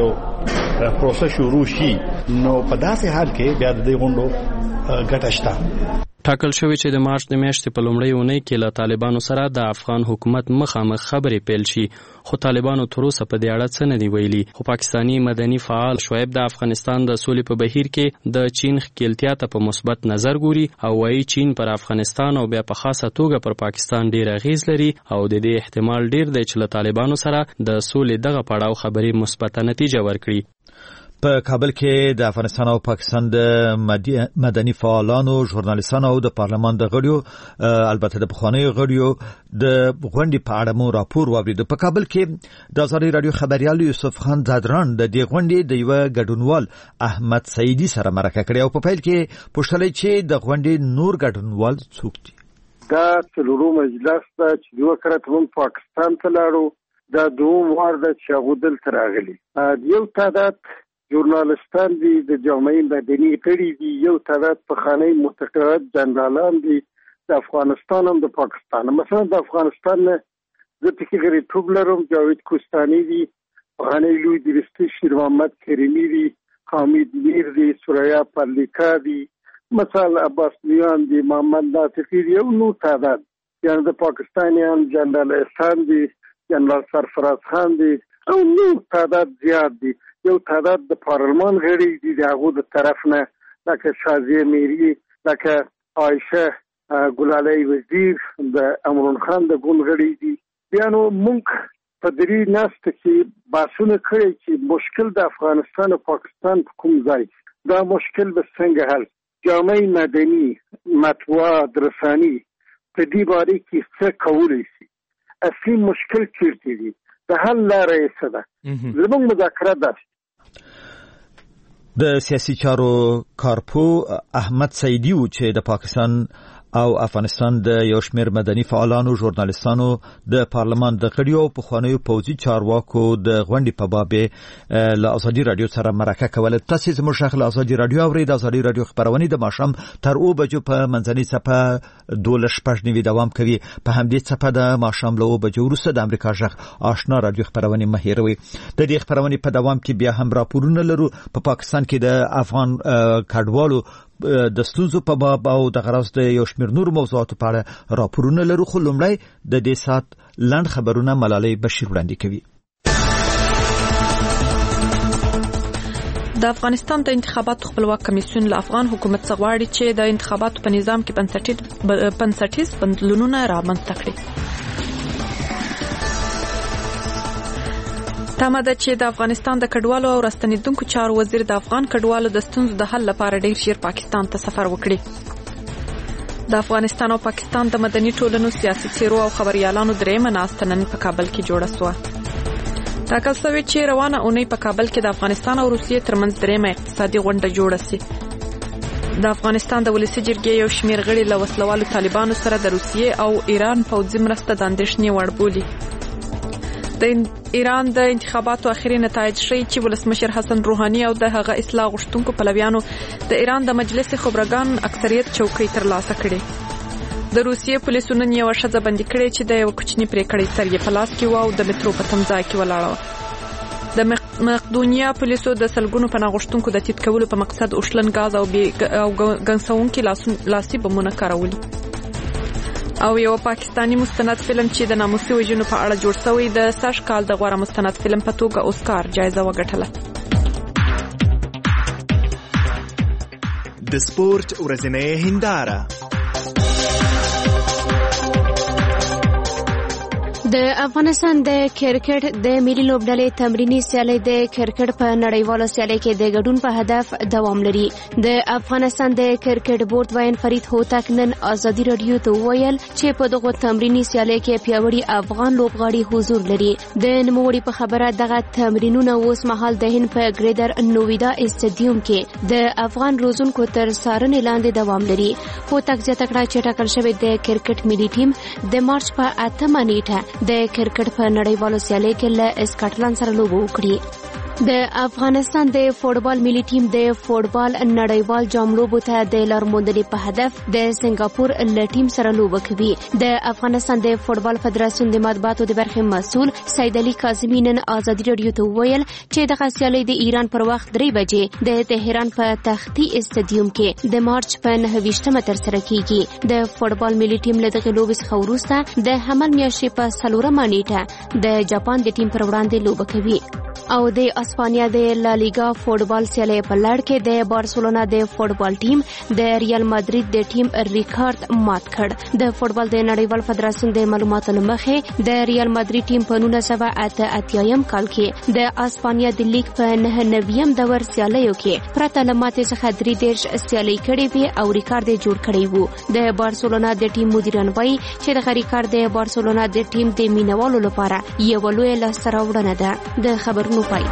یو پروسه شروع شي نو په داسې حال کې بیا د دې غونډو ګټه شته. ټاکل شوی چې د مارچ د میاشتې په لومړۍ اونۍ کې له طالبانو سره د افغان حکومت مخامخ خبرې پیل شي خو طالبانو تر اوسه په دې اړه څه نه دي ویلي. خو پاکستانی مدني فعال شعیب د افغانستان د سولې په بهیر کې د چین ښکیلتیا ته په مثبت نظر ګوري او وایي چین پر افغانستان او بیا په خاصه توګه پر پاکستان ډیر اغیز لري او د دې احتمال ډیر دی چې له طالبانو سره د سولې دغه پړاو خبرې مثبته نتیجه ورکړي. په کابل کې د افغانستان او پاکستان د مدني فعالانو ژورنالیستانو او د پارلمان د غړیو البته د پخوانیو غړیو د غونډې په اړه مو راپور واورید. په کابل کې د ازادي راډیو خبريال یوسف خان زادران د دې غونډې د یو ګډونوال احمد سعیدی سره مرکه کړې او په پیل کې پوښتنه چې د غونډې نور ګډونوال څوک دي. دا څلورو مجلس ته چې دوه کړه هم پاکستان ته لاړو دا دوه وار د شاغودل تراغلي یو تعداد ژورنالیستان دي د جامعې مدني غړي دي یو تعداد پخوانی متقاعد جنرالان دي د افغانستان هم د پاکستان مثلا د افغانستان د تکي غړي ټوبلرم جاوید کوستانی دي پخوانی لوی درستی شیر محمد کریمی دي حامد میر دي سوریا پرلیکا دي مثلا عباس میان دي محمد ناطقی دي نو تعداد یعنی د پاکستانیان جنرال احسان دي جنرال سرفراز خان دي او نو تعداد زیات دي. یو تعداد د پارلمان غړي دي دغه د طرف نه لکه شازیه میری لکه عائشه ګلالۍ وزیر د امرون خان د ګوند غړي دي. بیا نو موږ په دې ناست کې باسونه کړی چې مشکل د افغانستان او پاکستان په کوم ځای دا مشکل به څنګه حل جامعه مدني مطبوعات رساني په دې باره کې څه کولای شي اصلي مشکل چیرته دی د حل لاره یې څه ده زموږ مذاکره ده. د سیاسي چارو کارپو احمد سعیدی و چې د پاکستان او افغانستان د یو شمېر مدني فعالانو ژورنالستانو د پارلمان د غړیو او پخوانیو پوځي چارواکو د غونډې په باب له ازادي رادیو سره مرکه کوله. تاسو زموږ شغل له ازادي رادیو اورئ. د ازادي رادیو خبرونه د ماښام تر اوه بجو په منځنۍ څپه دولس شپږ نیوي دوام کوي. په همدې څپه د ماښام له اوه بجو وروسته د امریکا ژغ آشنا رادیو خبرونه مه هېروئ. د دې خبرونې په دوام کې بیا هم راپورونه لرو. په پا پاکستان کې د افغان کډوالو د ستونزو په باب او د غرض د یو شمېر نور موضوعاتو په اړه راپورونه لرو. خو لومړی د دې سات لنډ خبرونه ملالۍ بشیر وړاندې کوي. د افغانستان د انتخاباتو خپلواک کمیسیون له افغان حکومت څخه غواړي چې د انتخاباتو په نظام کې بنسټیز بدلونونه رامنځته کړي. تمه ده چې د افغانستان د کډوالو او راستنیدونکو چارو وزیر د افغان کډوالو د ستونزو د حل لپاره ډیر ژر پاکستان ته سفر وکړي. د افغانستان او پاکستان د مدني ټولنو سیاسي څیرو او خبريالانو درېمه ناسته نن په کابل کې جوړه شوه. ټاکل شوی چې روانه اونۍ په کابل کې د افغانستان او روسیې ترمنځ درېمه اقتصادي غونډه جوړه شي. د افغانستان د ولسی جرګې یو شمېر غړي له وسلوالو طالبانو سره د روسیې او ایران پوځي مرسته د اندېښنې وړ بولي. د ایران د انتخاباتو اخري نتایج ښیي چې ولسمشر حسن روحاني او د هغه اصلاح غوښتونکو پلویانو د ایران د مجلس خبرګان اکثریت چوکۍ ترلاسه کړې. د روسیې پولیسو نن یوه ښځه بندي کړې چې د یو کوچني پرېکړې سر یې په لاس کې و او د مترو په تمځای کې ولاړه وه. د مقدونیا پولیسو د سلګونو پناه غوښتونکو د تیت کولو په مقصد اوښلن غاز او ګنګسونکي لاسي بمونه کارولي. او یو پاکستانی مستند فلم چې د ناموسي وژنو په اړه جوړ شوی د سږ کال د غوره مستند فلم په توګه اوسکار جایزه وګټله. د سپورت ورځنۍ هنداره. د افغانستان د کرکټ د ملي لوبډلې تمرینی سیالي د کرکټ په نړیوالو سیالي کې د ګډون په هدف دوام لري. د افغانستان د کرکټ بورډ وین فرید هوتک نن ازادي رادیو ته وویل چې په دغه تمرینی سیالي کې پیاوړي افغان لوبغاړي حضور لري. د نوموړي په خبره دغه تمرینونه اوس مهال د هند په ګریډر نوویدا استادیوم کې د افغان روزونکو تر څارنې لاندې دوام لري. هوتک زیاته کړه چې ټاکل شوی د کرکټ ملي ټیم د مارچ په اتمه نیټه د کرکټ په نړیوالو سیالۍ کې له اسکاټلند سره لوبه وکړي. د افغانستان د فوټبال ملي ټیم د فوټبال نړیوال جام لوبو ته د لار موندنې په هدف د سنگاپور له ټیم سره لوبه کوي. د افغانستان د فوټبال فدراسیون د مطبوعاتو د برخې مسؤل سید علي کاظمي نن ازادي رادیو ته وویل چې دغه سیالۍ د ایران پر وخت درې بجې د تهران په تختی استادیوم کې د مارچ په نهه ویشتمه ترسره کیږي. د فوټبال ملي ټیم له دغه لوبې څخه وروسته د حمل میاشتې په څلورمه نیټه د جاپان د ټیم پر وړاندې لوبه کوي. او د اسپانیا د لالیګا فوټبال سیالۍ په لړ کې د بارسلونا د فوټبال ټیم د ریال مادرید د ټیم ریکارډ مات کړ. د فوټبال د نړیوال فدراسیون د معلوماتو مخې د ریال مادرید ټیم په نولس سوه اته اتیایم کال کې د اسپانیا د لیګ په نهه نویم دور سیالیو کې پرته له ماتې څخه درې دېرش سیالۍ کړې وې او ریکارډ یې جوړ کړی و. د بارسلونا د ټیم مدیران وایي چې دغه ریکارډ د بارسلونا د ټیم د مینوالو لپاره یوه لویه لاسته راوړنه ده. د خبرونو پای.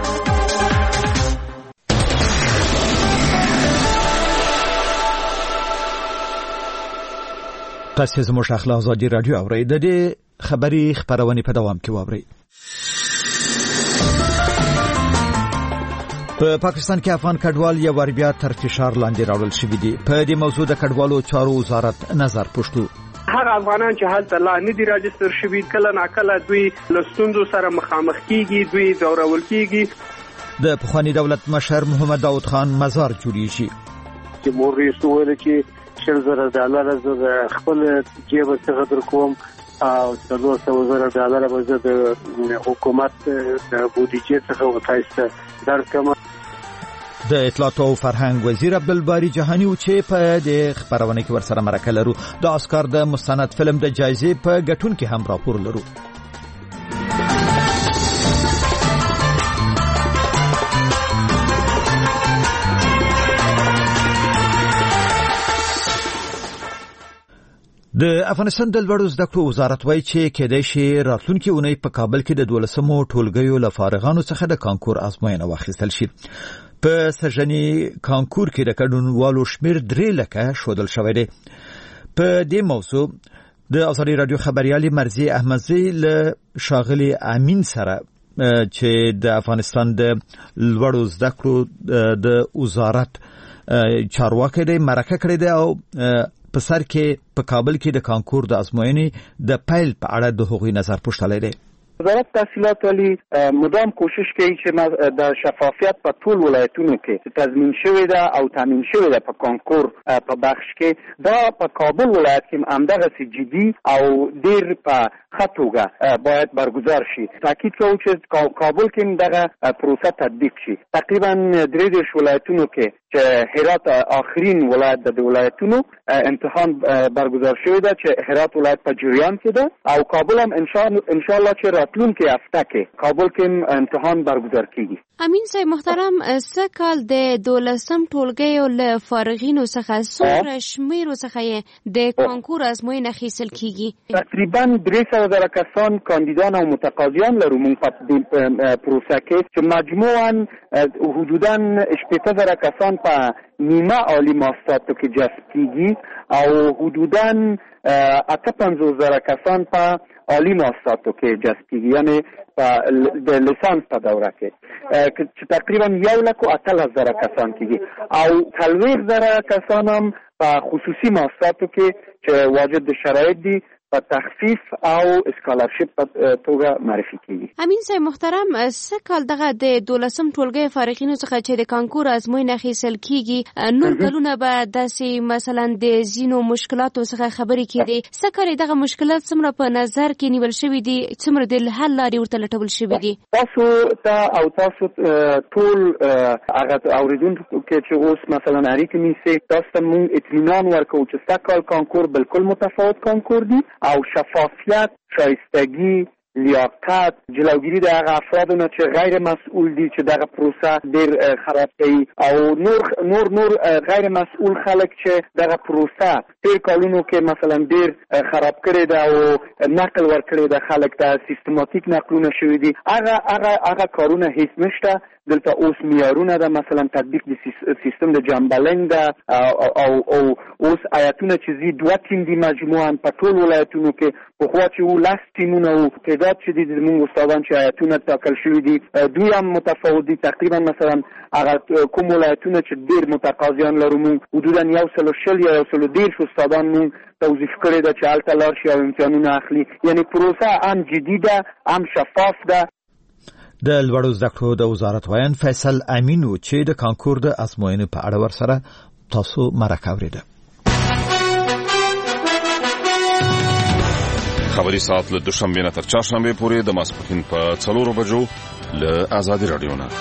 تاسو زموږ اخلاق ازادي رادیو اورئ. د دې خبري خبرونه په دوام کې واورئ. په پاکستان کې افغان کډوال یو ور بیا تر فشار لاندې راوړل شوي دي. په دې موضوع د کډوالو چارو وزارت نظر پښتو هغه افغانان چې هلته لا نه دي راجستر شوي کله ناکله دوی له ستونزو سره مخامخ کیږي، دوی ځورول کیږي. د پخوانی دولت مشر محمد داود خان مزار جوړیږي چې مور یې سوال چې شل زره ډالر زه خپل جیب څخه در کوم او څلور سوه زره ډالر به زه د حکومت د بودیجې څخه وتایسته درکم. د اطلاعات او فرهنګ وزیر عبدالباری جهانی او چې په د خبرونه کې ورسره مرکه لرو. د اسکار د مستند فلم د جایزې په ګټون کې هم راپور لرو. د افغانستان د لوړو زده کړو وزارت وایي چې کېدای شي راتلونکي اونۍ په کابل کې د دولسمو ټولګیو له فارغانو څخه د کانکور ازموینه واخیستل شي. په سژني کانکور کې د کډونوالو شمیر درې لکه ښودل شوی دی. په دې موضوع د ازادي رادیو خبريالي مرزي احمدزي له شاغلي امین سره چې د افغانستان د لوړو زده کړو د وزارت چارواکي د مرکه کړی دی او په سر کې په کابل کې د کانکور د ازموینې د پیل په اړه د هغوی نظر پوښتلی دی. وزارت تحصیلات عالی مدام کوشش کوي چې د شفافیت په ټول ولایتونو کې تضمین شوی ده او تامین شوی ده په کانکور په بخش کې دا په کابل ولایت کې همدغه جدي او ډیر په خطوګه باید برگزار شي. تاکید کوو چې کابل کې دغه پروسه تطبیق شي. تقریبا درې دیرش ولایتونو کې چې هرات آخرین ولایت د ولایتونو امتحان برگزار شوی ده چې هرات ولایت په جریان کې ده او کابل هم ان شاء الله چې راتلونکي هفته کې کابل کې امتحان برگزار کیږي. امین صاحب محترم، څه کال د دولسم ټولګیو له فارغینو څخه څومره شمیرو څخه د کانکور ازموینه اخیستل کیږي؟ تقریبا درې سوه زره کسان کاندیدان او متقاضیان لرو موږ په دې پروسه کې چې مجموعاً حدوداً شپږ زره کسان په نیمه عالی ماستراتو کې جذب کیږي او حدوداً اته پنځوس زره کسان په عالی ماستراتو کې جذب کیږي، یعنی د لیسانس په دوره کې چې تقریبا یو لک او اتلس زره کسان کیږي او څلوېښت زره کسان هم په خصوصي ماستراتو کې چې واجد شرایط دي په تخفیف او اسکالرشپ په توګه معرفي کیږي. امین صاحب محترم، څه کال دغه د دولسم ټولګي فارغینو څخه چې د کانکور ازموینه اخیستل کیږي نور کلونه به داسې مثلا د ځینو مشکلاتو څخه خبرې کیدي، څه کار دغه مشکلات څومره په نظر کې نیول شوي دي، څومره د حل لارې ورته لټول شوي دي؟ تاسو ته او تاسو ټول هغه اوریدونکو کې چې اوس مثلا اړیکې نیسي تاسو ته موږ اطمینان ورکوو چې ستا کال کانکور بالکل متفاوت کانکور دی او شفافیت، شایستگی، لیاقت، جلوگیری د هغه افرادو نه چې غیر مسئول دي چې دغه پروسه ډیر خراب کوي او نور نور نور غیر مسئول خلک چې دغه پروسه تیر کالونو کې مثلا ډیر خراب کړي ده او نقل ورکړي ده خلک ته سیستماتیک نقلونه شوي دي، هغه هغه هغه کارونه هیڅ نشته. دلته اوس معیارونه ده، مثلا تطبیق د سیستم د جامبلنګ ده او او اوس آیتونه چې زی دوه ټیم دي مجموعاً په ټول ولایتونو کې پخوا چې وو لاس ټیمونه وو تعداد چې دي زموږ استادان چې آیتونه ټاکل شوي دي دوی هم متفاوت دي. تقریبا مثلا هغه کوم ولایتونه چې ډېر متقاضیان لرو موږ حدودا یو سل و شل یا یو سل و دېرش استادان موږ توظیف کړي ده چې هلته لاړ شي او امتحانونه اخلي. یعنی پروسه هم جدي ده، هم شفاف ده. د لوړو زده کړو د وزارت وایان فیصل امین و چې د کانکور د ازموینې په اړه ورسره تاسو مرکه اوریده. خبري ساعت له دوشنبه نه تر چهارشنبه پورې د ماسپښین په څلورو بجو له آزادي رادیو نه.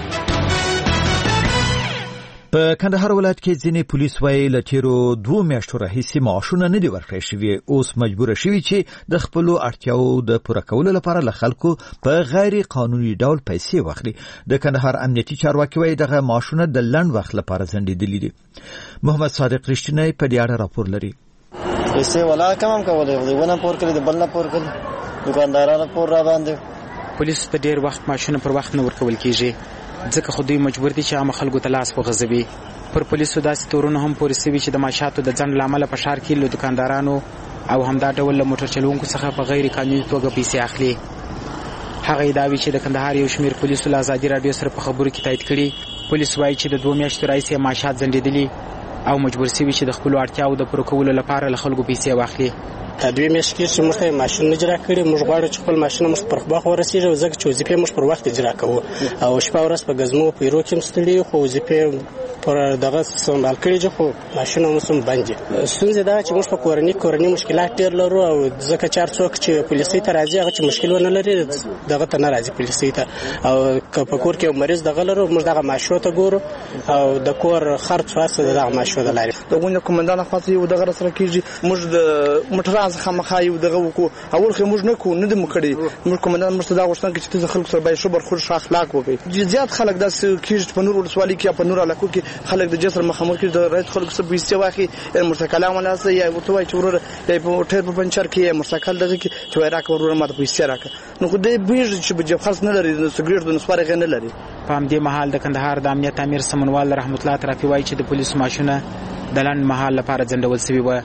په کندهار ولایت کې ځینې پولیس وایي له تیرو دوه میاشتو راهیسې معاشونه نه دي ورکړی شوي، اوس مجبوره شوي چې د خپلو اړتیاو د پوره کولو لپاره له خلکو په غیر قانوني ډول پیسې واخلي. د کندهار امنیتي چارواکي وایي دغه معاشونه د لنډ وخت لپاره ځنډېدلي دي. محمد صادق رښتینی په دې اړه راپور لري. پیسې ولا کم هم کولای، ونه پور کړي د بل نه پور کړي، دکاندارانو پور را باندې. پولیسو ته ډیر وخت معاشونه پر وخت نه ورکول کیږي ځکه خو دوی مجبور دي چې عام خلکو ته لاس وغځوي. پر پولیسو داسې تورونه هم پورې سوي چې د معاشاتو د ځنډ له امله په ښار کې له دکاندارانو او همدا ډول له موټر چلوونکو څخه په غیر قانوني توګه پیسې اخلي. هغه ادعاوې چې د کندهار یو شمېر پولیسو له ازادي راډیو سره په خبرو کې تایید کړي. پولیس وایي چې د دوه میاشتو راهیسې معاشات ځنډېدلي او مجبور سوي چې د خپلو اړتیاوو د پوره کولو لپاره له خلکو پیسې واخلي. دوی میاشتې کې چې موږ ته ماشین اجرا کړي، موږ غواړو چې خپل ماشین موږ پر وخت ورسیږي او ځکه چې وظیفې موږ پر وخت اجرا کوو او شپه ورځ په ګزمو پیرو کې مستړي خو وظیفې پر دغه سمبال کړي چې خو ماشین موږ هم باندې ستونزه دا چې موږ په کورنۍ کورنۍ مشکلات ډېر لرو او ځکه چې هر څوک چې پولیسي ته راځي هغه چې مشکل ونه لري دغه ته نه راځي پولیسي ته او که په کور کې مریض دغه لرو موږ دغه ماشو ته ګورو او د کور خرڅ واسه دغه ماشو د لاري دغه کومندان خاص یو دغه سره کیږي موږ د موټر ځخه مخایو دغه وکړو اول خو موږ نه کو نه د مکړي موږ کومندان مرسته دا غوښتن چې ته خلکو سره به شو برخور ښه اخلاق وکړي. زیات خلک داس کیږي په نور ولسوالۍ کې په نور علاقو کې خلک د جسر مخامخ کې د رایت خلکو سره بیسته واخی مرسکل عمله یا وتوای چې ورور په ټیر په پنچر کې مرسکل دغه کې چې راک ورور ماته بیسته راک نو خو دې بیج چې به خاص نه لري د سګریټ د نسوارې غن نه لري. په همدې محل د کندهار د امنیت امیر سمنوال رحمت الله تعالی وایي چې د پولیسو ماشونه د لاند محل لپاره ځندول شوی و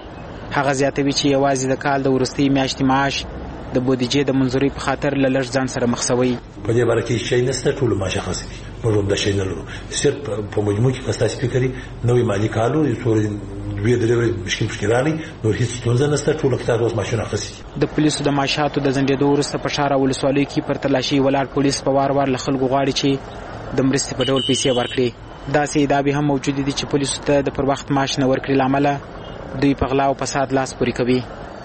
هغه زیاتوي چې یوازې د کال د وروستۍ میاشتې معاش د بودیجې د منظورۍ په خاطر له لږ ځان سره مخ شوی. په دې باره کې شی نشته، ټول مشخص دي، موږ هم د شی نه لرو. صرف په مجموع کې کستا سپیکري نوې مالي کالو سوري دوی د لوري مشکل مشکلاني نور هیڅ ستونزه نشته، ټول کتاب اوس ماشين اخلي. د پولیسو د معاشاتو د زندېدو وروسته په شهر او ولسوالۍ کې پر تلاشي ولاړ پولیس په وار وار له خلکو غواړي چې د مرستې په ډول پیسې ورکړي. داسې ادعاوې هم موجودې دي چې پولیسو ته د پر وخت معاش نه ورکړي له امله دوی په غلا او فساد لاس پورې کوي.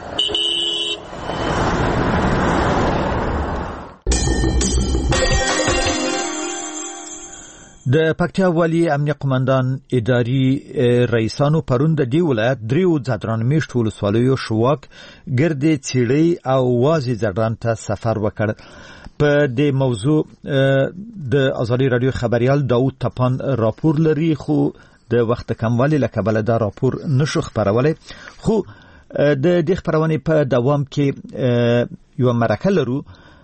د پکتیا والی امنیه قومندان اداري رئیسانو پرون د دی ولایت دریو ځدران میشت ولسوالیو شواک ګرد چیړی او وازی ځدران ته سفر وکړ. په دې موضوع د ازادي رادیو خبريال داوود تپان راپور لري، خو د وخت کموالی له کبله دا راپور نشو خبرولای. خو د دې خبرونې په دوام کې یو مرکه لرو.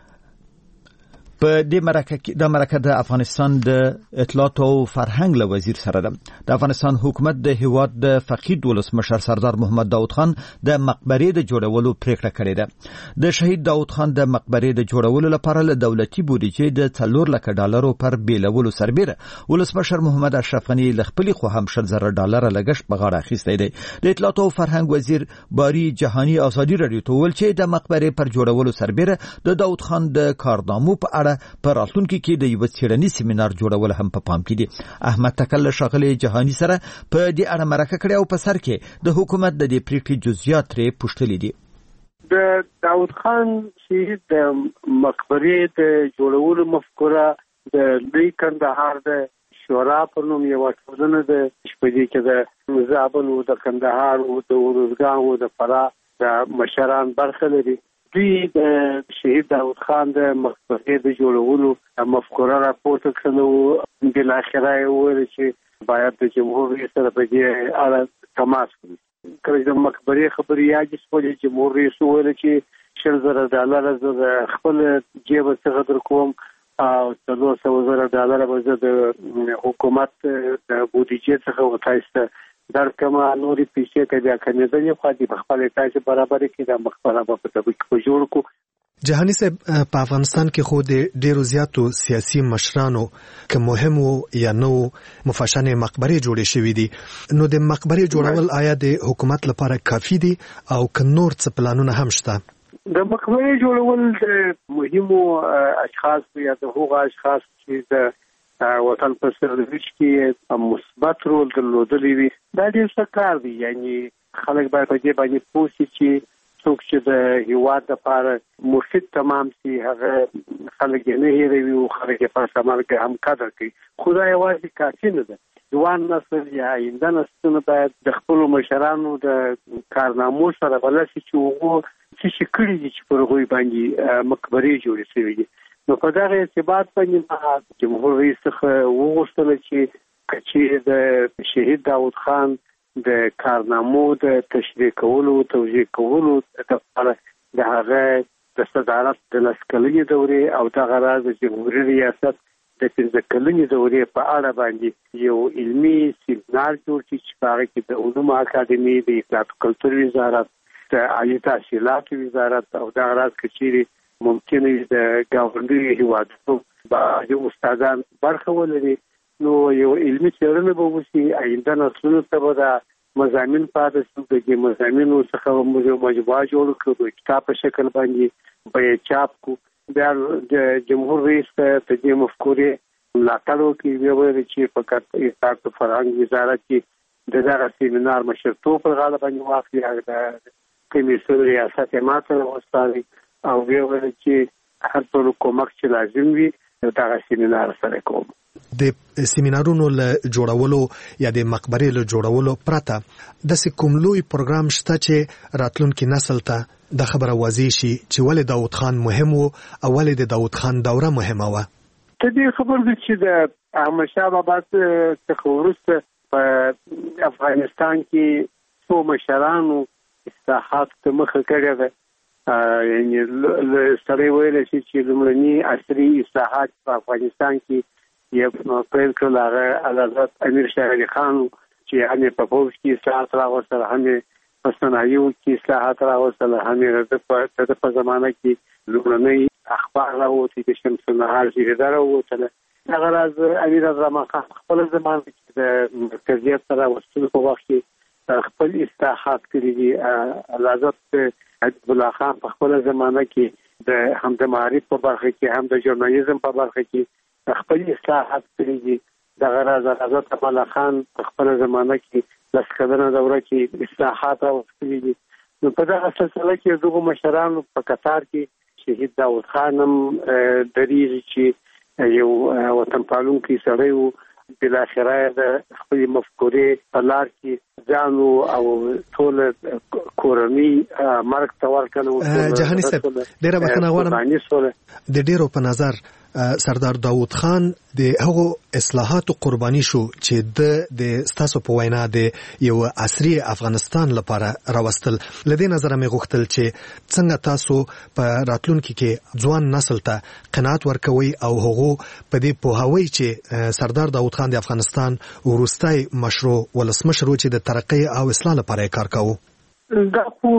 په دې مرکه کې د مرکه د افغانستان د اطلاعات او فرهنګ له وزیر سره ده. د افغانستان حکومت د هیواد د فقید ولسمشر سردار محمد داود خان د مقبرې د جوړولو پریکړه کړې ده. د شهید داود خان د مقبرې د جوړولو لپاره له دولتي بودیجې د څلور لک ډالرو پر بیلولو سربیره ولسمشر محمد اشرف غنی له خپل خو هم شل زره ډالر لګښت په غاړه اخیستی دی. د اطلاعات او فرهنګ وزیر باری جهانی ازادي رادیو ته ویل چې د مقبرې پر جوړولو سربیره د داود خان د کارنامو په اړه پر راتلونکي کې د یو څېړنیز سیمینار جوړول هم په پام کې دي. احمد تکل شاغلی جهانی سره په دې اړه مرکه کړې او په سر کې د حکومت د دې پریکړې جزئیات لري پوښتلې دي. د داود خان شهید د مقبرې د جوړولو مفکوره د لوی کندهار د شورا په نوم یو ټولنه د شپږی کې د زابل او د کندهار او د ورزګان او د فراه د مشران برخه لري. دوی د شهید داود خان د مقبرې د جوړولو مفکوره راپورته کړه او بل اخره ویل چې باید د جمهور رئیس سره په دې اړه تماس وکړي. کله د مقبرې خبرې یاد شوه چې جمهور رئیس ویل چې شل زره ډالر زه خپل جیب څخه در کوم او څلور سوه زره ډالر به زه د حکومت د بودیجې څخه وتایسته در کما نوري پیسې ته بیا کنيدنې خو دې په خپل تاسو برابر کې د مخبره په تطبیق په جوړ کو. جهانی صاحب په افغانستان کې خو د ډیرو زیاتو سیاسي مشرانو که مهم یا نو مفشن مقبره جوړې شوې دي، نو د مقبره جوړول آیا د حکومت لپاره کافي دي او که نور څه پلانونه هم شته؟ د مقبره جوړول د مهمو اشخاص یا د هغو اشخاص چې د وطن په سرلوچ کې مثبت رول درلودلی وي دا ډېر ښه کار دی. یعنی خلک باید په دې باندې پوه شي چې څوک چې د هیواد لپاره مفید تمام شي هغه خلک یې نه هېروي او خلک یې په عمل کې هم قدر کوي. خو دا یوازې کافي نه ده. ځوان نسل یا آینده نسلونه باید د خپلو مشرانو د کارنامو سره بلد شي چې هغو څه شي کړي دي چې پر هغوی باندې مقبرې جوړې شوي دي. نو په دغه ارتباط باندې جمهور رئیس څخه وغوښتل چې کچې د شهید داود خان د کارنامو د تشریح کولو توضیح کولو لپاره د هغه د صدارت د لس کلنې دورې او دغه راز د جمهوریت ریاست د پنځه کلنې دورې په اړه باندې یو علمي سیمینار جوړ شي چې په هغه کې د علومو اکاډمي، د اطلاعات او کلتور وزارت، د عالی تحصیلاتو وزارت او دغه راز کچېرې ممکنه د ګاونډي هیوادونو باندې استادان برخه ولري. نو یو علمي څېړنه به وشي، آینده نسلونو ته به دا مضامین پاتې شي. د دې مضامینو څخه موږ یو مجموعه جوړ کړو، د کتاب په شکل باندې به یې چاپ کړو. بیا د جمهور رئیس ته د دې مفکورې ملاتړ وکړي. بیا ویل چې فقط اطلاعات او فرهنګ وزارت کې د دغه سیمینار مشرتوب پر غاړه باندې واخلي، د کمیسیون ریاست یې ماته وسپاري او بیا ویل چې هر څه کومک چې لازم وي دغه سیمینار سره کوم. د سیمینارونو له جوړولو یا د مقبرې له جوړولو پرته داسې کوم لوی پروګرام شته چې راتلونکي نسل ته د خبره واضح شي چې ولې داود خان مهم و او ولې د داود خان دوره مهمه وه؟ ته دې خبر دی چې د احمدشاه بابا څخه وروسته په افغانستان کې څو مشرانو اصلاحات ته مخه کړې ده. یعنی سړی ویلی شي چې لومړني عصري اصلاحات په افغانستان کې یې پیل کړل هغه حضرت امیر شېر علي خان چې هم په پوځ کې اصلاحات راوستل، هم په صنایعو کې اصلاحات راوستل. همېره د په زمانه کې لومړنۍ اخبار راووتي د شمس النهار جریده راووتله. دغه راز امیر عبدالرحمن خان خپل زمانه کې د مرکزیت سره وستلو په وخت کې خپل اصلاحات کړي دي. حضرت حبیب الله خان په خپل زمانه کې د هم د معارف په برخه کې هم د ژورنالیزم په برخه کې خپل اصلاحات کړي دي. دغه راز حضرت الله خان په خپل زمانه کې لس کلنه دوره کې اصلاحات راوستلي دي. نو په دغه سلسله کې دغه مشرانو په قطار کې شهید داود خان هم درېږي چې یو وطن پالونکی سړی و. بالاخره د خپل مفکورې په لار کې ځان او ټول کورنۍ مرګ ته ورکړل. جهاني صاحب ډېره بخښنه غواړم د ډېرو په نظر سردار داود خان د هغو اصلاحاتو قرباني شو چې د د ستاسو په وینا د یو عصري افغانستان لپاره راوستل. لدې نظر مې غوښتل چې څنګه تاسو په راتلونکي کې ځوان نسل ته قناعت ورکوي او هغو په دې پوهاوي چې سردار داود خان د افغانستان وروستي مشروع ولسمشر چې د ترقۍ او اصلاح لپاره کار کاوه. دا خو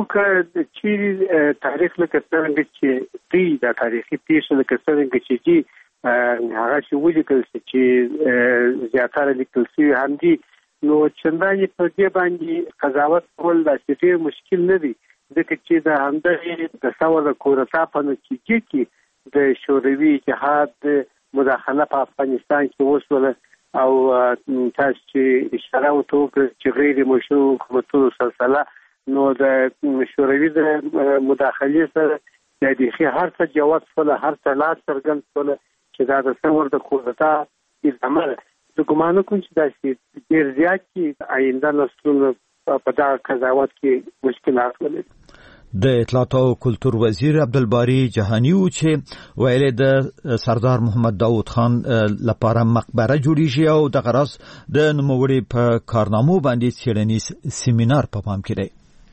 چې تاریخ لکه څنګه چې دی دا تاریخي پیښه لکه څنګه چې دی هغه چې ولیکل چې زیاتره لیکل شوي هم دي نو چندانې په دې باندې قضاوت کول داسې ډېر مشکل نه دی ځکه چې د همدغې د سوله کورتا په نتیجه کې د شوروي اتحاد مداخله په افغانستان کې وشوله او تاسو چې اشاره وکړه چې غیر مشروع حکومتونو سلسله نو د شوروي د مداخلې سره د دې هر څه جواز فل هر څه لا څرګند فل چې دا د څور د کورتا ادامه د ګمانو کوم چې د ډیر زیات کې آینده نسلونو په دا قضاوت کې مشکلات ولري. د اطلاعات او کلتور وزیر عبدالباری جهانی و چې ویلي د سردار محمد داود خان لپاره مقبره جوړیږي او د غراس د نوموړي په کارنامو باندې څېړنیز سیمینار په پام کې دی.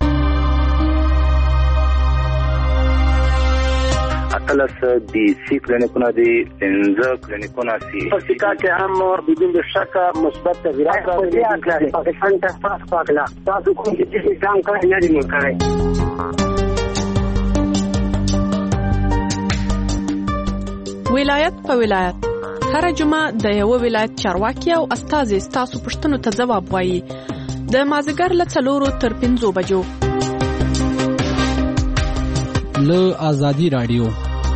اتلس دی سی کلینیکونه دی پنځه کلینیکونه سی په سکا کې هم بدون شک مثبت تغیرات راغلي. پاکستان ته تاسو پاکلا تاسو کوم چې ځان کړی نه دی مو کړی. ولایت په ولایت هر جمعه د یو ولایت چارواکي او استازي تاسو پښتنو ته ځواب وایي. د مازیګر له څلورو تر پنځو بجو له آزادي رادیو.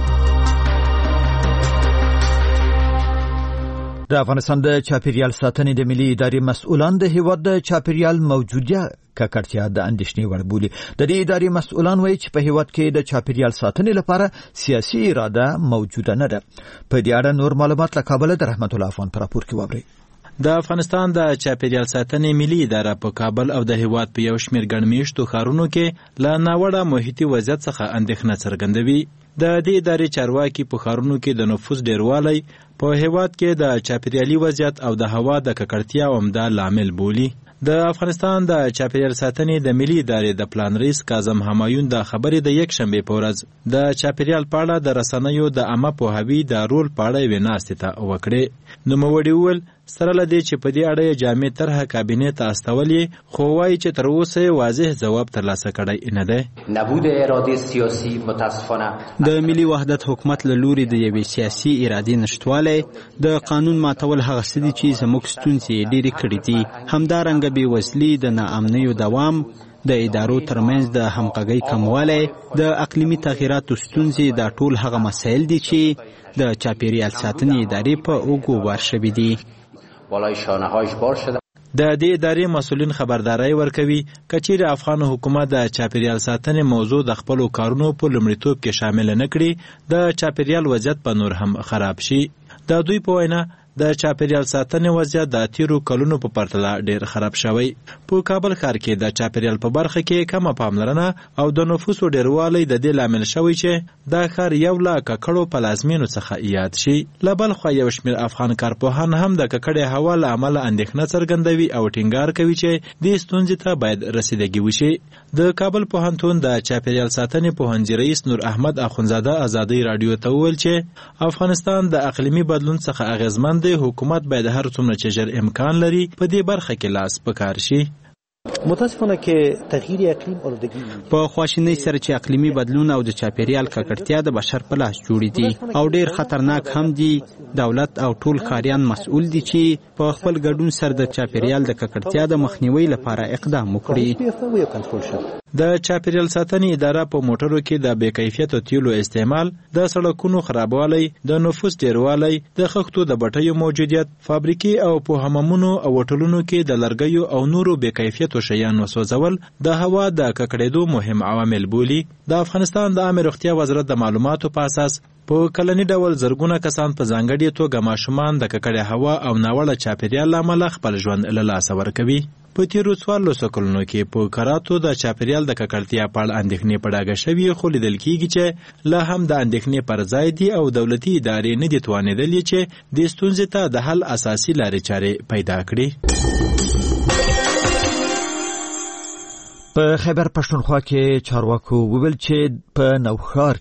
د افغانستان د چاپیریال ساتنې د ملي ادارې مسؤلان د هیواد د چاپیریال موجوده ککړتیا د اندېښنې وړ بولي. د دې ادارې مسؤلان وایي چې په هیواد کې د چاپیریال ساتنې لپاره سیاسي اراده موجوده نه ده. په دې اړه نور معلومات له کابل د رحمت الله افغان پر راپور کې واورئ. د افغانستان د چاپیریال ساتنې ملي اداره په کابل او د هیواد په یو شمېر ګڼمیشتو ښارونو کې له ناوړه محیطي وضعیت څخه اندېښنه څرګندوي. د دې ادارې چارواکي په ښارونو کې د نفوس ډیروالی په هیواد کې د چاپیریالي وضعیت او د هوا د ککړتیا عمده لامل بولي. د افغانستان د چاپیریال ساتنې د ملي ادارې د پلان ریس کاظم همایون د خبرې د یک شنبې په ورځ د چاپیریال په اړه د رسنیو د عامه پوهاوي د رول په اړه یوې ناستې ته وکړې. نوموړي وویل سره له دې چې په دې اړه یې جامع طرحه کابینې ته استولې خو وایي چې تر اوسه یې واضح ځواب ترلاسه کړی نه دی. نبود اراده سیاسي متاسفانه د ملي وحدت حکومت له لوري د یوې سیاسي ارادې نشتوالی د قانون ماتول هغه څه دي چې زموږ ستونزې ډېرې کړې دي. همدارنګه بې وزلي د ناامنیو دوام د ادارو ترمنځ د همغږۍ کموالی د اقلیمي تغییراتو ستونزې دا ټول هغه مسایل دي چې د چاپیریال ساتنې ادارې په اوږو بار شوي دي. بالای شانه‌هاش بار شده. د دې ادارې مسؤلین خبرداري ورکوي کچېرې افغان حکومت د چاپیریال ساتنې موضوع د خپلو کارونو په لومړیتوب کې شامل نه کړي د چاپیریال وضعیت په نور هم خراب شي. د دوی په وینا د چاپیریال ساتنې وضعیت د تیرو کلونو په پرتله ډیر خراب شوی. په کابل ښار کې د چاپیریال په برخه کې کمه پاملرنه او د نفوسو ډیروالی د دې لامل شوی چې دا ښار یو له ککړو پلازمینو څخه یاد شي. له بل خوا یو شمېر افغان کارپوهان هم د ککړې هوا له امله اندېښنه څرګندوي او ټینګار کوي چې دې ستونزې ته باید رسیدګي وشي. د کابل پوهنتون د چاپیریال ساتنې پوهنځي رئیس نور احمد اخونزاده آزادۍ رادیو ته وویل چې افغانستان د اقلیمي بدلون څخه اغېزمن دی. حکومت باید هر څومره چې ژر امکان لري په دې برخه کې لاس په کار شي. متاسفانه که تغییر اقلیم آلودگی په خواشینۍ سره چې اقلیمي بدلون او د چاپیریال ککړتیا د بشر په لاس جوړې دي او ډیر خطرناک هم دي. دولت او ټول کاریان مسؤل دي چې په خپل ګډون سره د چاپیریال د ککړتیا د مخنیوي لپاره اقدام وکړي. د چاپیریال ساتنې اداره په موټرو کې د بې کیفیت تیلو استعمال، د سړکونو خرابوالی، د نفوس ډیروالی، د خښتو د بټیو موجودیت، فابریکې او په حمامونو او هوټلونو کې د لرګیو او نورو بې کیفیت شیانو سوځول د هوا د ککړېدو مهم عوامل بولي. د افغانستان د عامه روغتیا وزارت د معلوماتو په اساس په کلني ډول زرګونه کسان په ځانګړي توګه ماشومان د ککړې هوا او ناوړه چاپیریال له امله خپل ژوند له لاسه ورکوي. په تیرو څوارلسو کلونو کې په کراتو د چاپیریال د ککړتیا په اړه اندېښنې په ډاګه شوي، خو لیدل کېږي چې لا هم د اندېښنې پر ځای دي او دولتي ادارې نه دي توانېدلې چې دې ستونزې ته د حل اساسي لارې چارې پیدا کړي. په خیبر پښتونخوا کې چارواکو وویل چې په نوښار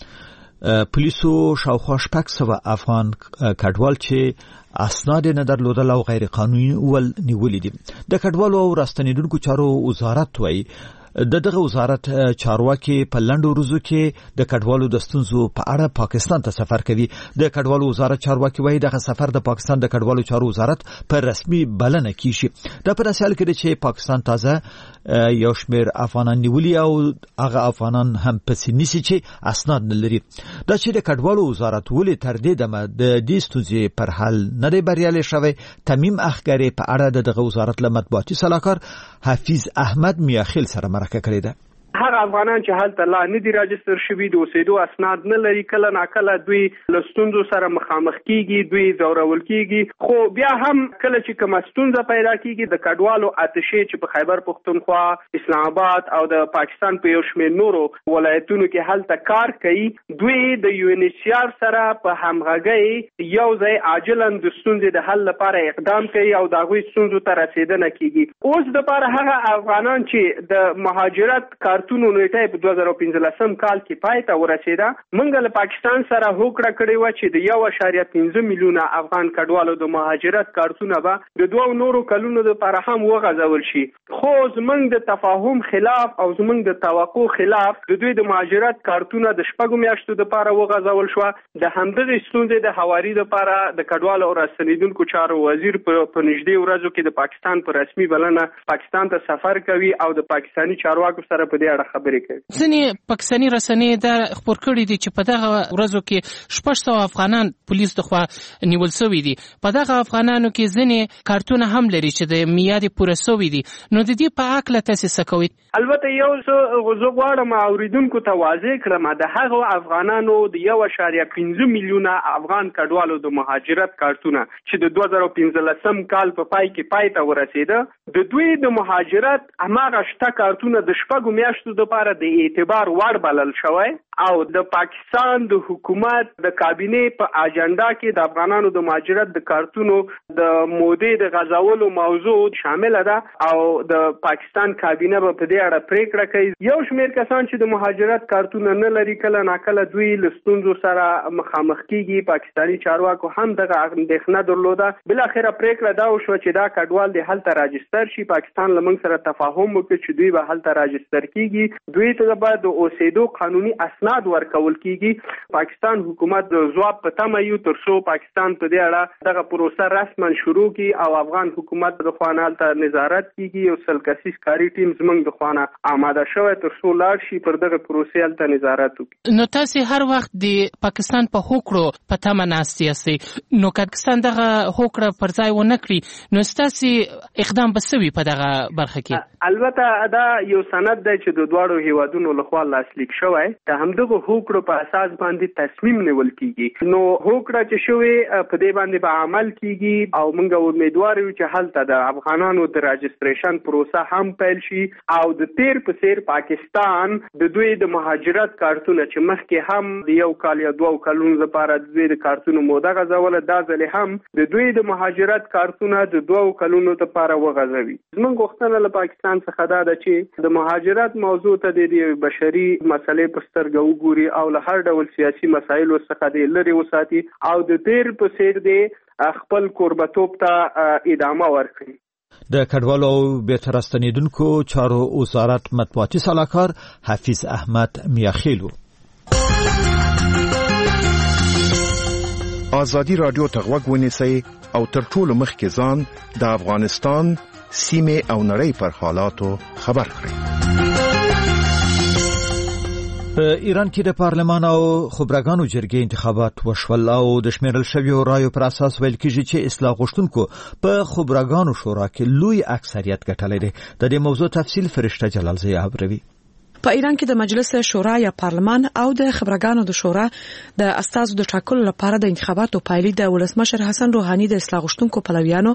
کې پولیسو شاوخوا شپږ سوه افغان کډوال چې اسناد نه درلودل او غیر قانوني ول نیولې دي. د کډوالو او راستنیدونکو چارو وزارت وایي د دغه وزارت چارواکي په لنډو ورځو کې د کډوالو د ستونزو په اړه پاکستان ته سفر کوي. د کډوالو وزارت چارواکي وایي دغه سفر د پاکستان د کډوالو چارو وزارت په رسمي بلنه کیږي. دا په داسې حال کې چې پاکستان تازه یو شمېر افغانان نیولي او هغه افغانان هم پسې نیسي چې اسناد نه لري. دا چې د کډوالو وزارت ولې تر دې دمه د دې ستونزې پر حل نه دی بریالی شوی، تمیم اخګری په اړه د دغه وزارت له مطبوعاتي سلاکار حفیظ احمد میاخیل سره مرکه کړې ده. هغه افغانان چې هلته لا نه دي راجستر شوي، د اوسېدو اسناد نه لري، کله ناکله دوی له ستونزو سره مخامخ کیږي، دوی ځورول کیږي. خو بیا هم کله چې کومه ستونزه پیدا کیږي، د کډوالو اتشې چې په خیبر پښتونخوا، اسلام آباد او د پاکستان په یو شمېر نورو ولایتونو کې هلته کار کوي، دوی د یو ان ایچ سی آر سره په همغږۍ یو ځای عاجلا د ستونزې د حل لپاره اقدام کوي او د هغوی ستونزو ته رسیدنه کیږي. اوس دپاره هغه افغانان چې د مهاجرت کار تونو نیټه په دوه زره پنځلسم کال کې پای ته ورسېده، موږ له پاکستان سره هوکړه کړې وه چې د یو اعشاریه پنځه میلیونه افغان کډوالو د مهاجرت کارتونه به د دوه نورو کلونو لپاره هم وغځول شي. خو زموږ د تفاهم خلاف او زموږ د توقع خلاف د دوی د مهاجرت کارتونه د شپږو میاشتو لپاره وغځول شوه. د همدغې ستونزې د هواري لپاره د کډوالو او راستنیدونکو چارو وزیر په نږدې ورځو کې د پاکستان په رسمي بلنه پاکستان ته سفر کوي او د پاکستاني چارواکو سره په دې اړه خبرې کوي. ځینې پاکستاني رسنۍ دا خبر کړي دي چې په دغه ورځو کې شپږ سوه افغانان پولیس د خوا نیول شوي دي. په دغه افغانانو کې ځینې کارتونه هم لري چې د میادې پوره شوي دي. نو د دې په هکله تاسې څه کوئ؟ البته یو څه زه غواړم اورېدونکو ته واضح کړم، د هغو افغانانو د یو اعشاریه پنځه میلیونه افغان کډوالو د مهاجرت کارتونه چې د دوه زره پنځلسم کال په پای کې پای ته ورسېده، د دوی د مهاجرت هماغه شته کارتونه د شپږو میاشتو دپاره د اعتبار وړ بلل شوی او د پاکستان د حکومت د کابینې په اجنډا کې د افغانانو د مهاجرت د کارتونو د مودې د غځولو موضوع شامل ده او د پاکستان کابینه به په دې اړه پریکړه کوي. یو شمېر کسان چې د مهاجرت کارتونه نه لري، کله ناکله دوی له ستونزو سره مخامخ کیږي. پاکستاني چارواکو هم دغه اندېښنه درلوده. بالاخره پریکړه دا وشوه چې دا کډوال د هلته راجستر شي. پاکستان له موږ سره تفاهم وکړي چې دوی به هلته راجستر کیږي، دوی ته به د اوسېدو قانوني اسناد ورکول کیږي. پاکستان حکومت د ځواب په تمه یو تر څو پاکستان په دې اړه دغه پروسه رسما شروع کړي او افغان حکومت د خوانه هلته نظارت کیږي. یو سل کسیز کاري ټیم زموږ د خوانه آماده شوی تر څو لاړ شي پر دغه پروسې هلته نظارت وکړي. نو تاسې هر وخت د پاکستان په هوکړو په تمه ناست یاستئ، نو که پاکستان دغه هوکړه پر ځای ونه کړي نو ستاسې اقدام به څه وي په دغه برخه کې؟ البته دا یو سند دی چې د دواړو هیوادونو لخوا لاسلیک شوی، د همدغه هوکړو په اساس باندې تصمیم نیول کیږي. نو هوکړه چې شوی په دې باندې به عمل کیږي او موږ امیدوار یو چې هلته د افغانانو د راجستریشن پروسه هم پیل شي او د تیر په څیر پاکستان د دوی د مهاجرت کارتونه چې مخکې هم د یو کال یا دوه کلونو لپاره د دوی د کارتونو موده غځوله، دا ځل هم د دوی د مهاجرت کارتونه د دوه کلونو لپاره وغځوي. زموږ غوښتنه له پاکستان څخه دا ده چې د مهاجرت موضوع ته د بشري مسلې په سترګه وګوري او له هر ډول سیاسي مسایلو څخه د لرې وساتي او د تیر په څیر د خپل کوربتوب ته ادامه ورکړي. د کډوالو او بیرته راستنیدونکو چارو وزارت مطبوعاتي سلاکار حفیظ احمد میاخیلو. آزادی رادیو ته غوږ ونیسئ او تر ټولو مخکې ځان د افغانستان سیمې او نړۍ پر حالاتو خبر کړئ. په ایران کې د پارلمان او خبرګانو جرګې انتخابات وشول او د شمیرل شویو رایو پر اساس ویل کېږي چې اصلاح غوښتونکو په خبرګانو شورا کې لوی اکثریت ګټلی دی. د دې موضوع تفصیل فرشته جلالزی ابروي. په ایران کې د مجلس شورا یا پارلمان او د خبرګانو د شورا د استازو د ټاکلو لپاره د انتخاباتو پایلې د ولسمشر حسن روحاني د اصلاح غوښتونکو پلویانو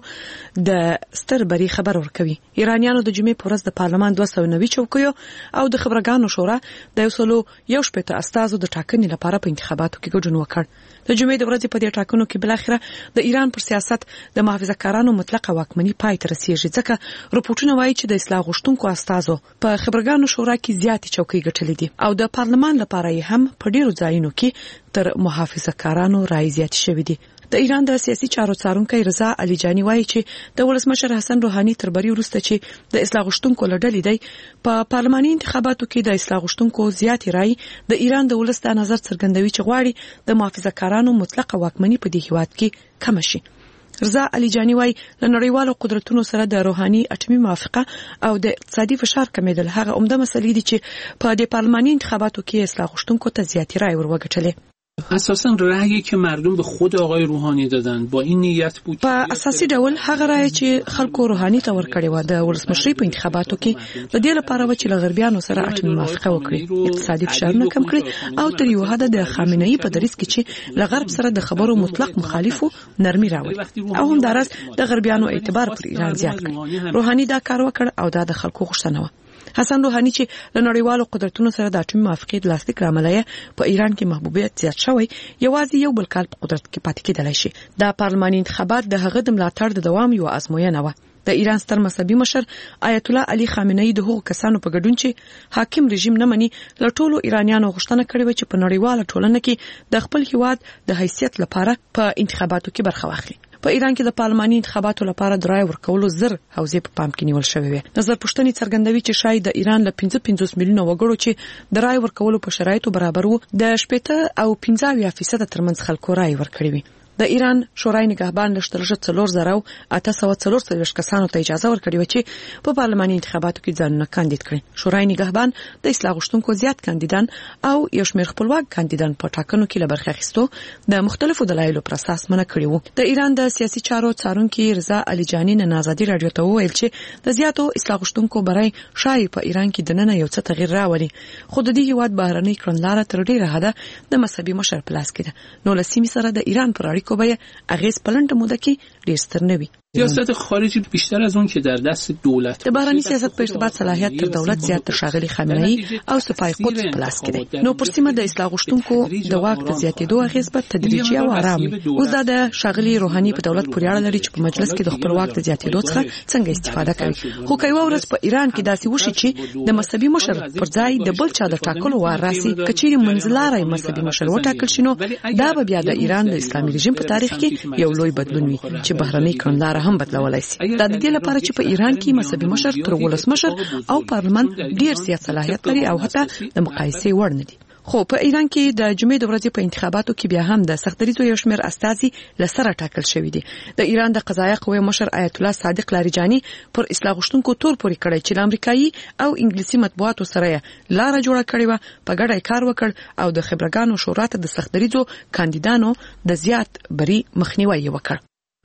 د ستر بری خبر ورکوي. ایرانیانو د جمعې په ورځ د پارلمان دوه سوه نوي چوکیو او د خبرګانو شورا د یو سلو یو شپېته استازو د ټاکنې لپاره په انتخاباتو کې ګډون وکړ. د جمعې د ورځې په دې ټاکنو کې بل اخره د ایران پر سیاست د محافظه‌کارانو مطلقه واکمني پای ته رسیږي، ځکه رپورټونه وایي چې د اصلاح غوښتونکو استازو په خبرګانو شورا کې زیاتې چوکۍ ګټلې دي او د پارلمان لپاره یې هم په ډیرو ځایونو کې تر محافظه‌کارانو رای زیات شوی دي. د ایران د سیاسي چارو څارونکي رضا علي جاني وایي چې د ولسمشر حسن روحاني تر بری وروسته چې د اصلاح غوښتونکو لړلې دی په پارلماني انتخاباتو کې د اصلاح غوښتونکو زیات رای د ایران د ولس د نظر څرګندوي چې غواړي د محافظه‌کارانو مطلقه واکمني په دې هیواد کې کم شي. رضا علي جاني وایي له نړیوالو قدرتونو سره د روحاني اټومي موافقه او د اقتصادي فشار کمیدل هغه عمده مسلې دي چې په د پارلماني انتخاباتو کې اصلاح غوښتونکو ته زیات رای وروګټلې. اساساً رأیی که مردم به خود آقای روحانی دادن با این نیت بود په اساسي ډول هغه رأی چې خلکو روحانی ته ورکړی و د ولسمشرۍ په انتخاباتو کې د دې لپاره و چې له غربیانو سره اټومي موافقه وکړي، اقتصادي فشارونه کم کړي او تر یو حده د خامنه‌ای په دریځ کې چې له غرب سره د خبرو مطلق مخالفو نرمي راوړي او هم دراز د غربیانو اعتبار پر ایران زیات کړي. روحانی دا کار وکړ او دا د خلکو غوښتنه و. حسن روحاني چې له نړیوالو قدرتونو سره د اټومي موافقې د لاسلیک لامل په ایران کې محبوبیت زیات شوی، یوازې یو بل کال په قدرت کې پاتې کېدلی شي. دا پارلماني انتخابات د هغه د ملاتړ د دوام یو ازموینه و. د ایران ستر مذهبي مشر آیت الله علي خامنه‌ای د هغو کسانو په ګډون چې حاکم رژیم نه مني له ټولو ایرانیانو غوښتنه کړې و چې په نړیواله ټولنه کې د خپل هیواد د حیثیت لپاره په انتخاباتو کې برخه واخلي. په ایران کې د پارلماني انتخاباتو لپاره د رای ورکولو زر حوزې په پام کې نیول شوې وي. نظر پوښتنې څرګندوي چې شاید د ایران له پنځه پنځوس میلیونه وګړو چې د رای ورکولو په شرایطو برابر وو د شپېته او پنځه اویا فیصده ترمنځ خلکو رای ورکړي وي. د ایران شورای نگهبان لشترجه څلور زره او اته سوه څلور څلوېښت کسانو ته اجازه ورکړې و چې په پارلماني انتخاباتو کې ځانونه کاندید کړي. شورای نگهبان د اصلاح غوښتونکو زیات کاندیدان او یو شمېر خپلواک کاندیدان په ټاکنو کې له برخې اخیستو د مختلفو دلایلو پر اساس منع کړي وو. د ایران د سیاسي چارو څارونکي رضا علي جاني نن آزادي رادیو ته وویل چې د زیاتو اصلاح غوښتونکو برای شایي په ایران کې دننه یو څه تغییر راولي، خو د دې هیواد بهرنۍ کړنلاره تر ډیره حده د مذهبي مشر په لاس کې ده. نو له سیمې سره د ایران پر اړیکو به اغیز پلنډه موده کې ډیر ستر نه وي. سیاست خارجی بیشتر از اون که در دست دولت د بهرنی سیاست په ارتباط صلاحیت تر دولت زیات تر شاغلي خامنه‌ای او سپاه قدس په لاس کې دی. نو پر سیمه د اصلاح غوښتونکو د واک د زیاتېدو اغیز په تدریجي او آرام وي. اوس دا د شاغلي روحاني په دولت پورې اړه لري چې په مجلس کې د خپل واک د زیاتېدو څخه څنګه استفاده کوي. خو کایو ورځ په ایران کې داسې وشي چې د مذهبي مشر پر ځای د بل چا د ټاکلو وار راسي، کچېرې منځلاري مذهبي مشر وټاکل شي، نو دا به بیا د ایران د اسلامي رژیم په تاریخ کې یو لوی بدلون وي چې بهرنۍ کړنلاره هم بدلولای شي. دا د دې لپاره چې په ایران کې مذهبي مشر تر ولسمشر او پارلمان ډیر زیات صلاحیت لري او حتی د مقایسې وړ نه دي. خو په ایران کې د جمعې د ورځې په انتخاباتو کې بیا هم د سختدریزو یو شمېر استازي لسره ټاکل شوی دي. د ایران د قضایه قوې مشر آیت الله صادق لاریجانی پر اصلاح غوښتونکو تور پورې کړی چې د امریکایي او انګلیسي مطبوعاتو سره لار جوړه کړې و، په ګډه کار وکړ او د خبرګانو شورا ته د سختدریزو کاندیدانو د زیات بری مخنیوي وکړ.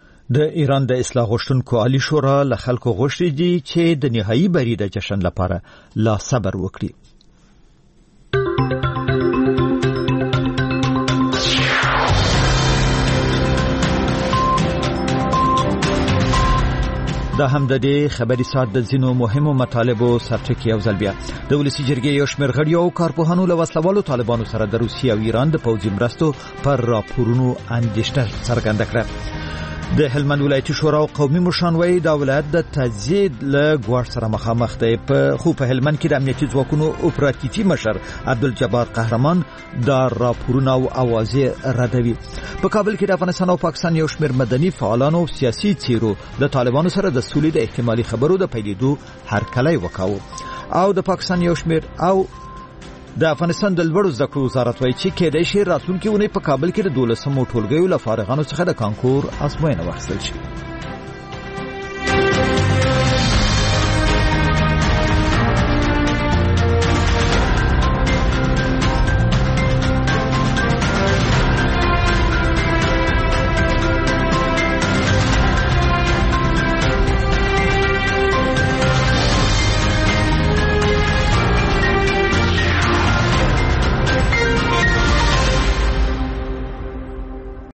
د ایران د اصلاح غوښتونکو عالی شورا له خلکو غوښتي دي چې د نهایي بری د جشن لپاره لا صبر وکړي. دا هم د دې خبري سات د ځینو مهمو مطالبو سرټکی او ځلبیا د ولسی جرګې یو شمېر غړي او کارپوهانو له وسلوالو طالبانو سره د روسیې او ایران د پوځي مرستو پر راپورونو اندېښنه څرګنده کړه. د هلمند ولایتي شورا او قومي مشران وایي دا ولایت د تجدید له ګواښ سره مخامخ دی په خو په هلمند کې د امنیتي ځواکونو اپراتیفي مشر عبدالجبار قهرمان دا راپورونه او اوازې ردوي. په کابل کې د افغانستان او پاکستان یو شمېر مدني فعالانو او سیاسي څیرو د طالبانو سره د سولې د احتمالي خبرو د پیلېدو هرکلی وکاوه او د پاکستان یو شمېر او د افغانستان د لوړو زده کړو وزارت وایي چې کېدای شي راتلونکې اونۍ په کابل کې د دولسمو ټولګیو له فارغانو څخه د کانکور ازموینه واخیستل شي.